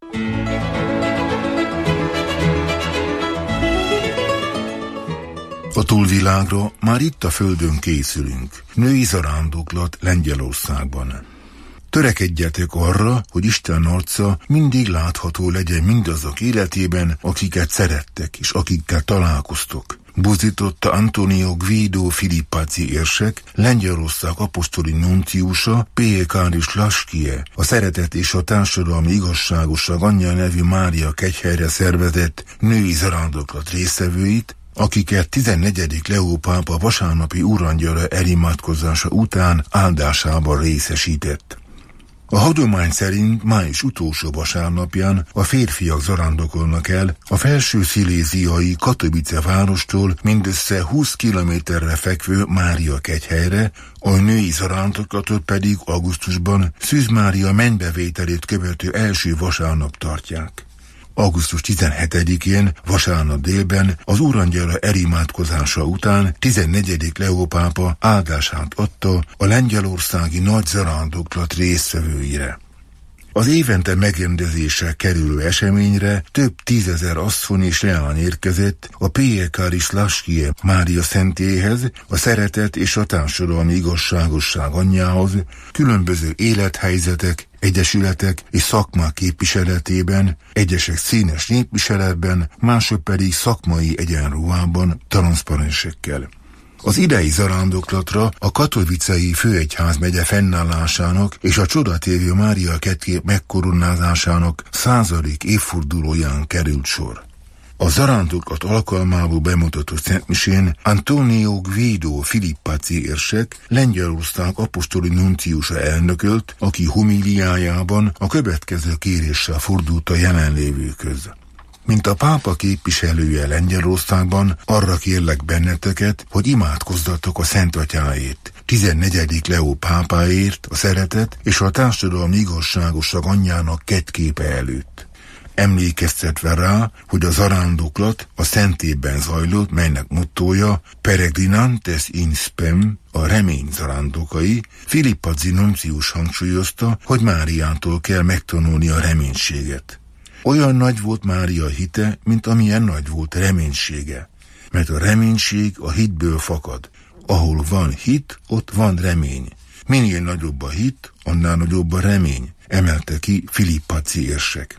A túlvilágra már itt a Földön készülünk. Női zarándoklat Lengyelországban. Törekedjetek arra, hogy Isten arca mindig látható legyen mindazok életében, akiket szerettek és akikkel találkoztok. Buzdította Antonio Guido Filippazzi érsek, Lengyelország apostoli nunciusa, P.E.K. Laskie, a Szeretet és a Társadalmi Igazságosság Anyja nevű Mária kegyhelyre szervezett női zarándoklat résztvevőit, akiket 14. Leó pápa vasárnapi úrangyala elimádkozása után áldásában részesített. A hagyomány szerint május utolsó vasárnapján a férfiak zarándokolnak el a felső-sziléziai Katowice várostól mindössze 20 kilométerre fekvő Mária kegyhelyre, a női zarándoklatot pedig augusztusban Szűz Mária mennybevételét követő első vasárnap tartják. Augusztus 17-én, vasárnap délben az úrangyala elimádkozása után 14. Leó pápa áldását adta a lengyelországi nagy zarándoklat résztvevőire. Az évente megrendezésre kerülő eseményre több 10 000 asszony és leány érkezett a P.E.K. Laskie Mária szentélyhez, a Szeretet és a Társadalmi Igazságosság anyjához, különböző élethelyzetek, egyesületek és szakmák képviseletében, egyesek színes népviseletben, mások pedig szakmai egyenruhában, transzparensekkel. Az idei zarándoklatra a Katowicei főegyházmegye fennállásának és a csodatévő Mária ketté megkoronázásának 100. évfordulóján került sor. A zarándoklat alkalmából bemutatott szentmisén Antonio Guido Filippazzi érsek, Lengyelország apostoli nunciusa elnökölt, aki homíliájában a következő kéréssel fordult a jelenlévőkhöz. Mint a pápa képviselője Lengyelországban, arra kérlek benneteket, hogy imádkozzatok a Szent Atyáért, 14. Leó pápáért, a Szeretet és a Társadalmi Igazságosság anyjának kettképe előtt. Emlékeztetve rá, hogy a zarándoklat a szentében zajlott, melynek mottója Peregrinantes in spem, a remény zarándokai, Filippazzi nuncius hangsúlyozta, hogy Máriától kell megtanulni a reménységet. Olyan nagy volt Mária hite, mint amilyen nagy volt reménysége. Mert a reménység a hitből fakad. Ahol van hit, ott van remény. Minél nagyobb a hit, annál nagyobb a remény, emelte ki Filippazzi érsek.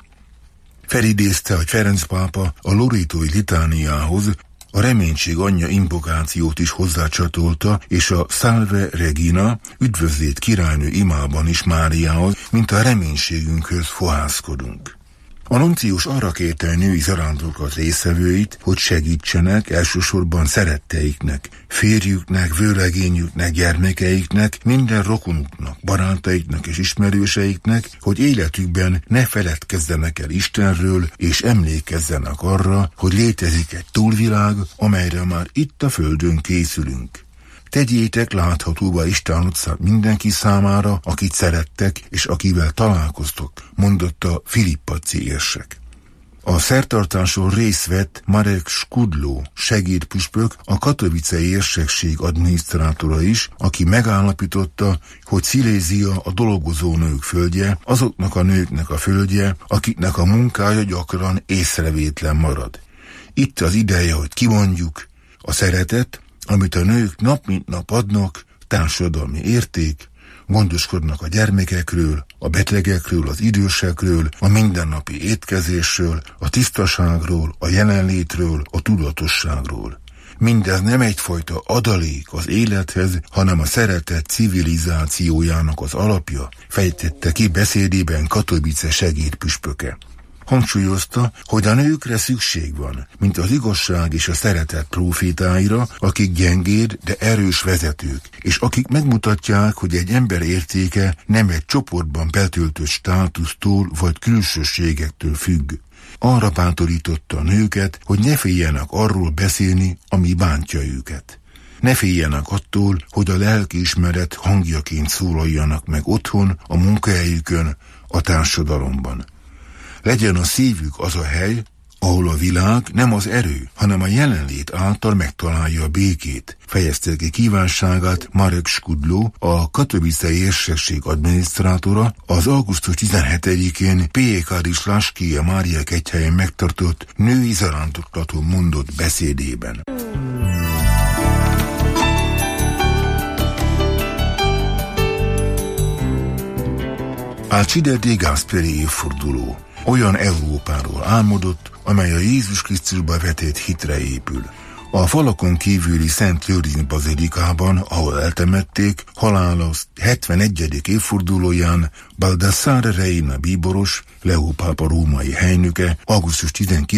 Felidézte, hogy Ferenc pápa a lorétói litániához a reménység anyja invokációt is hozzácsatolta, és a Salve Regina, üdvözlét királynő imában is Máriához, mint a reménységünkhöz fohászkodunk. A nuncius arra kérte a női zarándoklat résztvevőit, hogy segítsenek elsősorban szeretteiknek, férjüknek, vőlegényüknek, gyermekeiknek, minden rokonuknak, barátaiknak és ismerőseiknek, hogy életükben ne feledkezzenek el Istenről, és emlékezzenek arra, hogy létezik egy túlvilág, amelyre már itt a Földön készülünk. Tegyétek láthatóvá Isten arcát mindenki számára, akit szerettek és akivel találkoztok, mondotta Filippazzi érsek. A szertartáson részt vett Marek Skudlo segédpüspök, a katowicei érsekség adminisztrátora is, aki megállapította, hogy Szilézia a dolgozó nők földje, azoknak a nőknek a földje, akiknek a munkája gyakran észrevétlen marad. Itt az ideje, hogy kimondjuk, a szeretet, amit a nők nap mint nap adnak, társadalmi érték, gondoskodnak a gyermekekről, a betegekről, az idősekről, a mindennapi étkezésről, a tisztaságról, a jelenlétről, a tudatosságról. Mindez nem egyfajta adalék az élethez, hanem a szeretet civilizációjának az alapja, fejtette ki beszédében Katowice segédpüspöke. Hangsúlyozta, hogy a nőkre szükség van, mint az igazság és a szeretet prófétáira, akik gyengéd, de erős vezetők, és akik megmutatják, hogy egy ember értéke nem egy csoportban betöltött státusztól vagy külsőségektől függ. Arra bátorította a nőket, hogy ne féljenek arról beszélni, ami bántja őket. Ne féljenek attól, hogy a lelkiismeret hangjaként szólaljanak meg otthon, a munkahelyükön, a társadalomban. Legyen a szívük az a hely, ahol a világ nem az erő, hanem a jelenlét által megtalálja a békét, fejezte ki kívánságát Marek Skudlo, a katowicei érsekség adminisztrátora, az augusztus 17-én Piekary Szláskie Máriák egyhelyen megtartott női zarándoklatról mondott beszédében. Alcide de Gasperi évforduló olyan Európáról álmodott, amely a Jézus Krisztusba vetett hitre épül. A falakon kívüli Szent Lőrinc bazilikában, ahol eltemették, halála 71. évfordulóján Baldassare Reina bíboros, Leó pápa római helynöke augusztus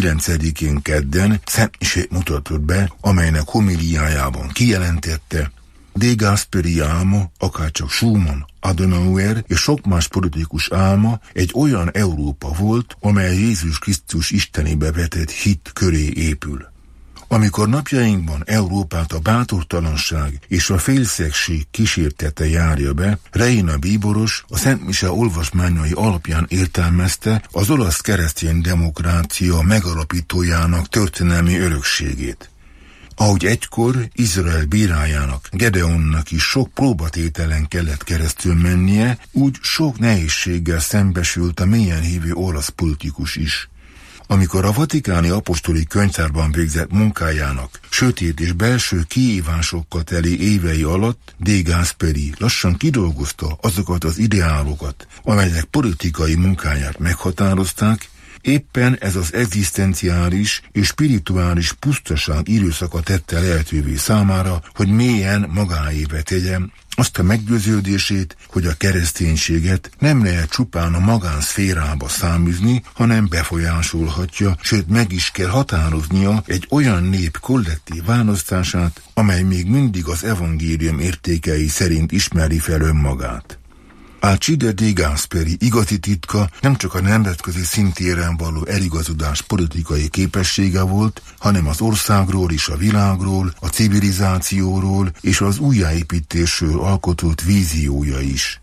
19-én kedden szentmisét mutatott be, amelynek homiliájában kijelentette: De Gasperi álma, akárcsak Schumann, Adenauer és sok más politikus álma egy olyan Európa volt, amely Jézus Krisztus istenébe vetett hit köré épül. Amikor napjainkban Európát a bátortalanság és a félszegség kísértete járja be, Reina bíboros a Szent Mise olvasmányai alapján értelmezte az olasz keresztény demokrácia megalapítójának történelmi örökségét. Ahogy egykor Izrael bírájának, Gedeonnak is sok próbatételen kellett keresztül mennie, úgy sok nehézséggel szembesült a mélyen hívő olasz politikus is. Amikor a vatikáni apostoli könyvtárban végzett munkájának sötét és belső kihívásokkal teli évei alatt De Gasperi lassan kidolgozta azokat az ideálokat, amelyek politikai munkáját meghatározták, éppen ez az egzisztenciális és spirituális pusztaság időszaka tette lehetővé számára, hogy mélyen magáévé tegye azt a meggyőződését, hogy a kereszténységet nem lehet csupán a magánszférába száműzni, hanem befolyásolhatja, sőt meg is kell határoznia egy olyan nép kollektív választását, amely még mindig az evangélium értékei szerint ismeri fel önmagát. Alcide de Gasperi igazi titka nem csak a nemzetközi szintéren való eligazodás politikai képessége volt, hanem az országról és a világról, a civilizációról és az újjáépítésről alkotott víziója is.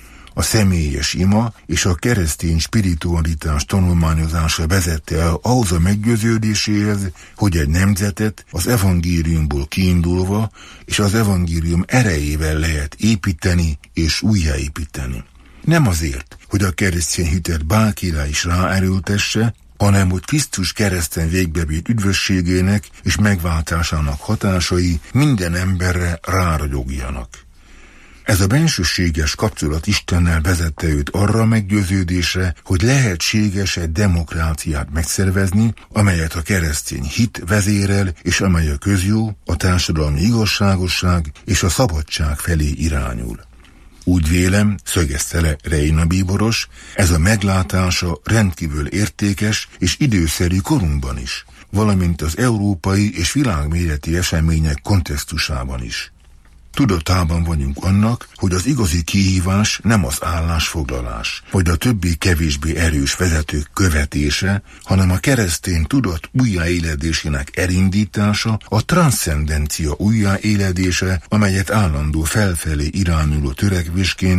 A személyes ima és a keresztény spiritualitás tanulmányozása vezette el ahhoz a meggyőződéséhez, hogy egy nemzetet az evangéliumból kiindulva és az evangélium erejével lehet építeni és újjáépíteni. Nem azért, hogy a keresztény hitet bárkire is ráerőltesse, hanem hogy Krisztus kereszten végbevitt üdvösségének és megváltásának hatásai minden emberre ráragyogjanak. Ez a bensőséges kapcsolat Istennel vezette őt arra a meggyőződésre, hogy lehetséges egy demokráciát megszervezni, amelyet a keresztény hit vezérel, és amely a közjó, a társadalmi igazságosság és a szabadság felé irányul. Úgy vélem, szögezte le Reina bíboros, ez a meglátása rendkívül értékes és időszerű korunkban is, valamint az európai és világméretű események kontextusában is. Tudatában vagyunk annak, hogy az igazi kihívás nem az állásfoglalás, vagy a többi kevésbé erős vezetők követése, hanem a keresztény tudat újjáéledésének elindítása, a transzcendencia újjáéledése, amelyet állandó felfelé irányuló törekvésként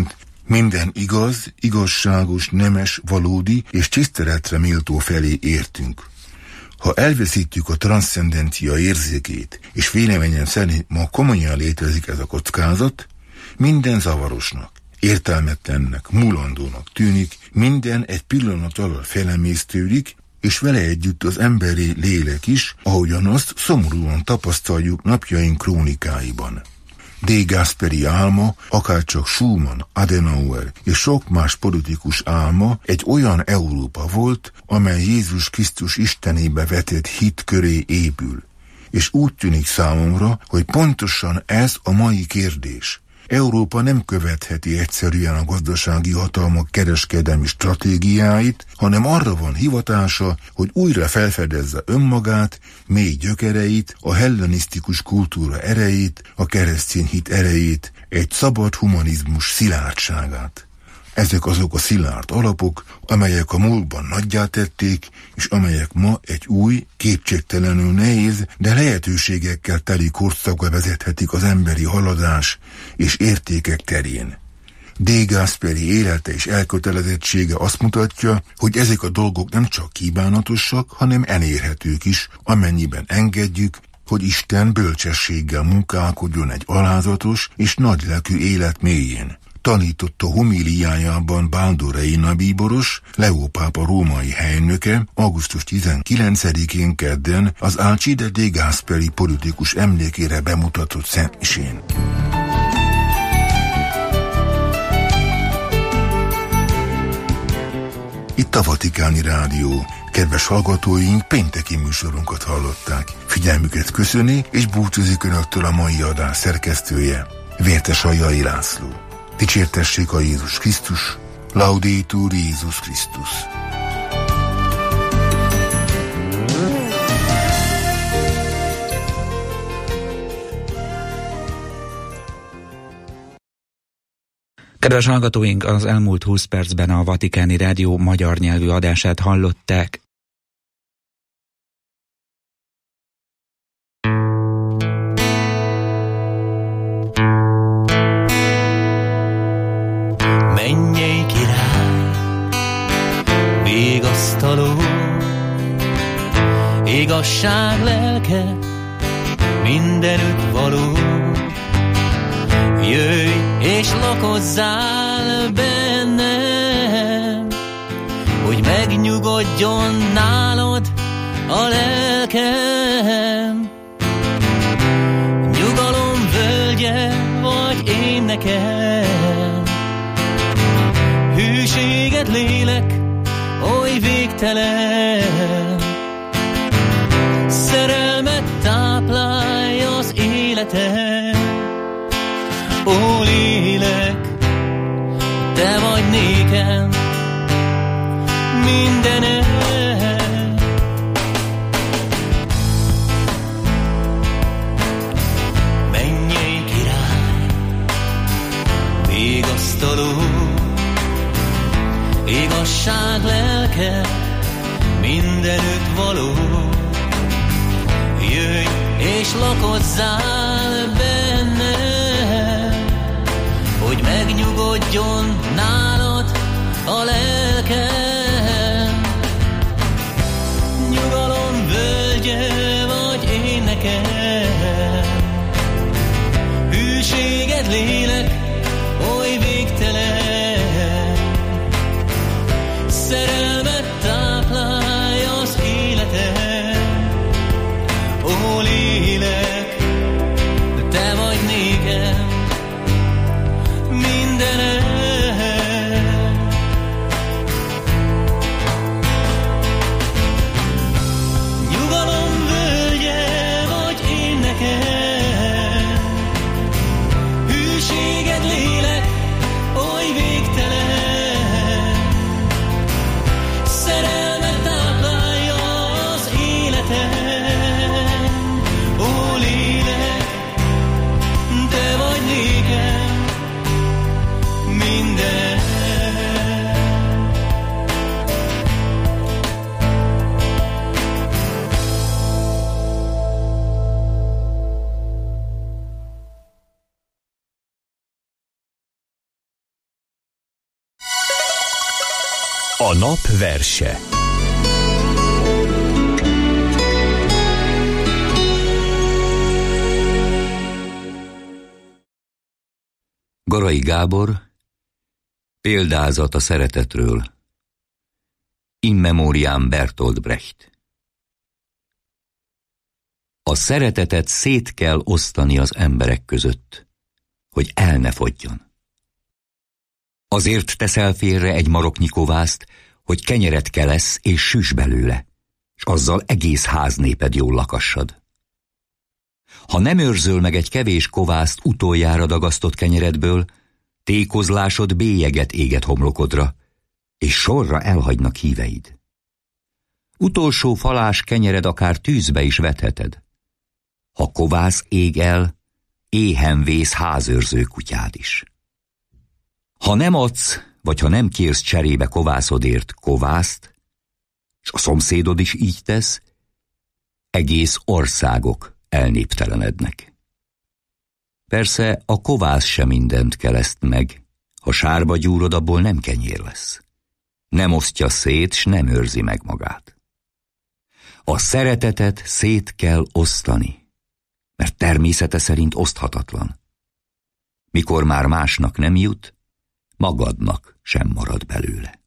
Minden igaz, igazságos, nemes, valódi és tiszteletre méltó felé értünk. Ha elveszítjük a transzcendencia érzékét, és véleményem szerint ma komolyan létezik ez a kockázat, minden zavarosnak, értelmetlennek, mulandónak tűnik, minden egy pillanat alatt felemésztődik, és vele együtt az emberi lélek is, ahogyan azt szomorúan tapasztaljuk napjaink krónikáiban. D. Gasperi álma, akárcsak Schumann, Adenauer és sok más politikus álma egy olyan Európa volt, amely Jézus Krisztus Istenébe vetett hit köré épül. És úgy tűnik számomra, hogy pontosan ez a mai kérdés. Európa nem követheti egyszerűen a gazdasági hatalmak kereskedelmi stratégiáit, hanem arra van hivatása, hogy újra felfedezze önmagát, mély gyökereit, a hellenisztikus kultúra erejét, a keresztény hit erejét, egy szabad humanizmus szilárdságát. Ezek azok a szilárd alapok, amelyek a múltban nagyjá tették, és amelyek ma egy új, kétségtelenül nehéz, de lehetőségekkel teli korszakba vezethetik az emberi haladás és értékek terén. D. Gasperi élete és elkötelezettsége azt mutatja, hogy ezek a dolgok nem csak kívánatosak, hanem elérhetők is, amennyiben engedjük, hogy Isten bölcsességgel munkálkodjon egy alázatos és nagylelkű élet mélyén. Tanította homíliájában Bándor Reina bíboros, Leó pápa római helynöke augusztus 19-én kedden az Alcide de Gasperi politikus emlékére bemutatott szentmisén. Itt a Vatikáni Rádió. Kedves hallgatóink, pénteki műsorunkat hallották. Figyelmüket köszöni, és búcsúzik önöktől a mai adás szerkesztője, Vértes Aljai László. Dicsértessék a Jézus Krisztus, Laudetur Jézus Krisztus. Kedves hallgatóink, az elmúlt 20 percben a Vatikáni Rádió magyar nyelvű adását hallották. Mennyei király, vigasztaló, igazság lelke, mindenütt való. Jöjj és lakozzál bennem, hogy megnyugodjon nálad a lelkem. Nyugalom völgye vagy én nekem, hűséget lélek, oly végtelen. Szerelmet táplálja az életem. Ó lélek, te vagy nékem mindenem. Mennyei király, vigasztaló, igazság lelke, mindenütt való. Jöjj és lakozzál bennem, hogy megnyugodjon nálad a lelkem. Nyugalom völgye vagy én nekem, hűséged lélek, oly végtelen. Szerelmet táplálja az életem. Ó lélek, te vagy nékem mindenem. Nyugalom völgye vagy én nekem, hűséged lélek, oly végtelen. A nap verse. Garai Gábor, példázat a szeretetről. In memoriam Bertolt Brecht. A szeretetet szét kell osztani az emberek között, hogy el ne fogyjon. Azért teszel félre egy maroknyi kovászt, hogy kenyeret kelesz és süss belőle, s azzal egész háznéped jól lakassad. Ha nem őrzöl meg egy kevés kovászt utoljára dagasztott kenyeredből, tékozlásod bélyeget éget homlokodra, és sorra elhagynak híveid. Utolsó falás kenyered akár tűzbe is vetheted. Ha kovász ég el, éhen vész házőrző kutyád is. Ha nem adsz, vagy ha nem kérsz cserébe kovászodért kovászt, s a szomszédod is így tesz, egész országok elnéptelenednek. Persze a kovász sem mindent keleszt meg, ha sárba gyúrod, abból nem kenyér lesz. Nem osztja szét, s nem őrzi meg magát. A szeretetet szét kell osztani, mert természete szerint oszthatatlan. Mikor már másnak nem jut, magadnak sem marad belőle.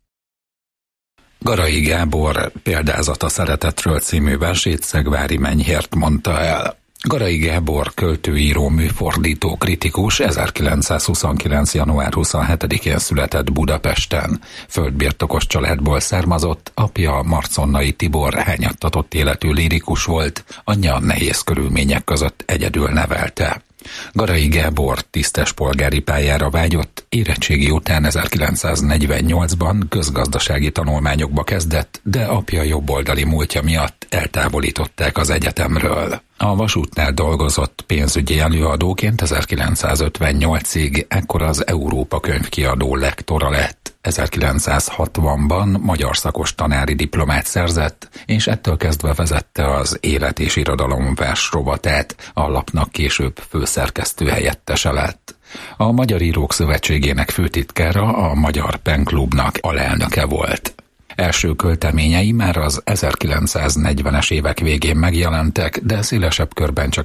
Garai Gábor példázat a szeretetről című versét Szegvári Menyhért mondta el. Garai Gábor költőíró, műfordító, kritikus 1929. január 27-én született Budapesten. Földbirtokos családból származott, apja Marconnai Tibor hányattatott életű lírikus volt, anyja nehéz körülmények között egyedül nevelte. Garai Gábor tisztes polgári pályára vágyott, érettségi után 1948-ban közgazdasági tanulmányokba kezdett, de apja jobboldali múltja miatt eltávolították az egyetemről. A Vasútnál dolgozott pénzügyi előadóként 1958-ig, ekkor az Európa könyvkiadó lektora lett. 1960-ban magyar szakos tanári diplomát szerzett, és ettől kezdve vezette az Élet és Irodalom vers rovatát, a lapnak később főszerkesztő helyettese lett. A Magyar Írók Szövetségének főtitkára, a Magyar Pen Klubnak alelnöke volt. Első költeményei már az 1940-es évek végén megjelentek, de szélesebb körben csak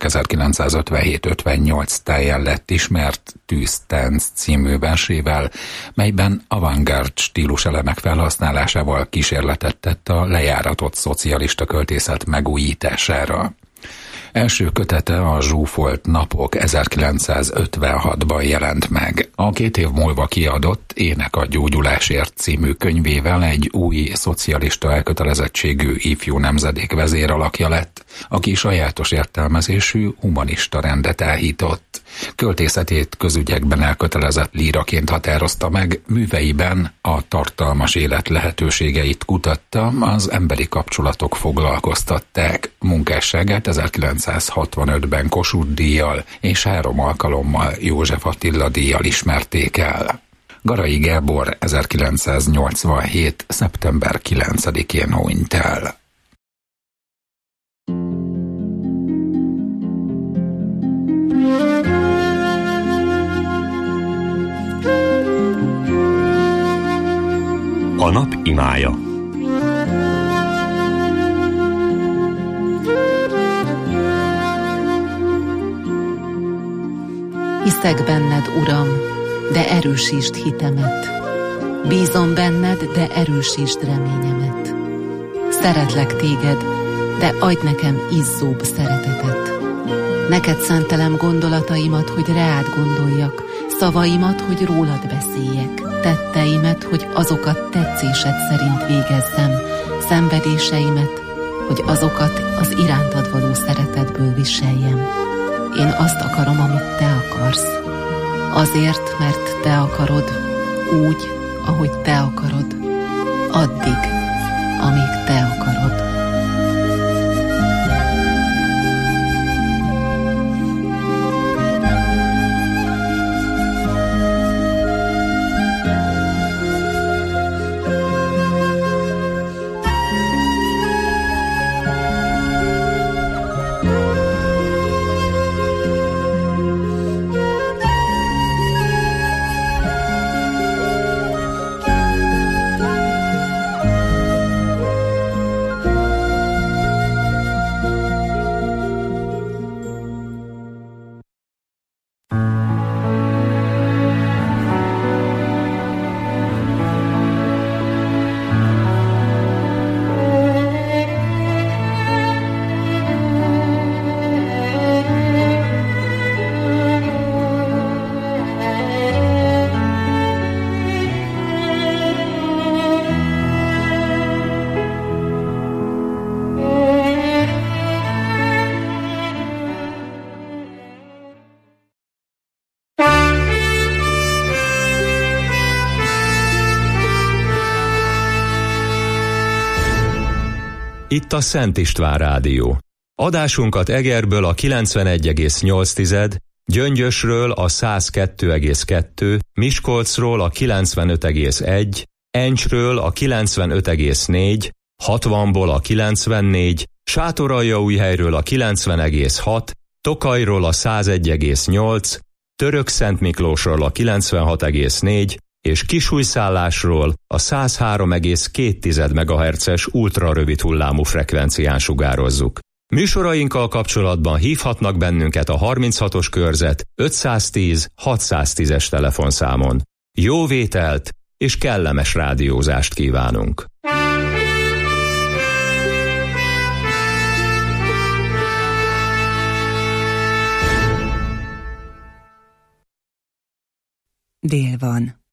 1957-58 táján lett ismert Tűztánc című versével, melyben avantgárd stíluselemek felhasználásával kísérletet tett a lejáratott szocialista költészet megújítására. Első kötete, a Zsúfolt napok 1956-ban jelent meg. A 2 év múlva kiadott Ének a gyógyulásért című könyvével egy új szocialista elkötelezettségű ifjú nemzedék vezéralakja lett, aki sajátos értelmezésű humanista rendet áhított. Költészetét közügyekben elkötelezett líraként határozta meg, műveiben a tartalmas élet lehetőségeit kutatta, az emberi kapcsolatok foglalkoztatták. Munkásságát 1965-ben Kossuth-díjjal és 3 alkalommal József Attila díjjal ismerték el. Garai Gábor 1987. szeptember 9-én hunyt el. A nap imája. Hiszek benned, Uram, de erősítsd hitemet. Bízom benned, de erősítsd reményemet. Szeretlek téged, de adj nekem izzóbb szeretetet. Neked szentelem gondolataimat, hogy reád gondoljak, szavaimat, hogy rólad beszéljek, tetteimet, hogy azokat tetszésed szerint végezzem, szenvedéseimet, hogy azokat az irántad való szeretetből viseljem. Én azt akarom, amit te akarsz. Azért, mert te akarod, úgy, ahogy te akarod, addig, amíg te akarod. Itt a Szent István Rádió. Adásunkat Egerből a 91,8, Gyöngyösről a 102,2, Miskolcról a 95,1, Encsről a 95,4, 60-ból a 94, Sátoraljaújhelyről a 90,6, Tokajról a 101,8, Törökszentmiklósról a 96,4 és Kisújszállásról a 103,2 MHz-es ultrarövid hullámú frekvencián sugározzuk. Műsorainkkal kapcsolatban hívhatnak bennünket a 36-os körzet 510 610-es telefonszámon. Jó vételt és kellemes rádiózást kívánunk! Dél van.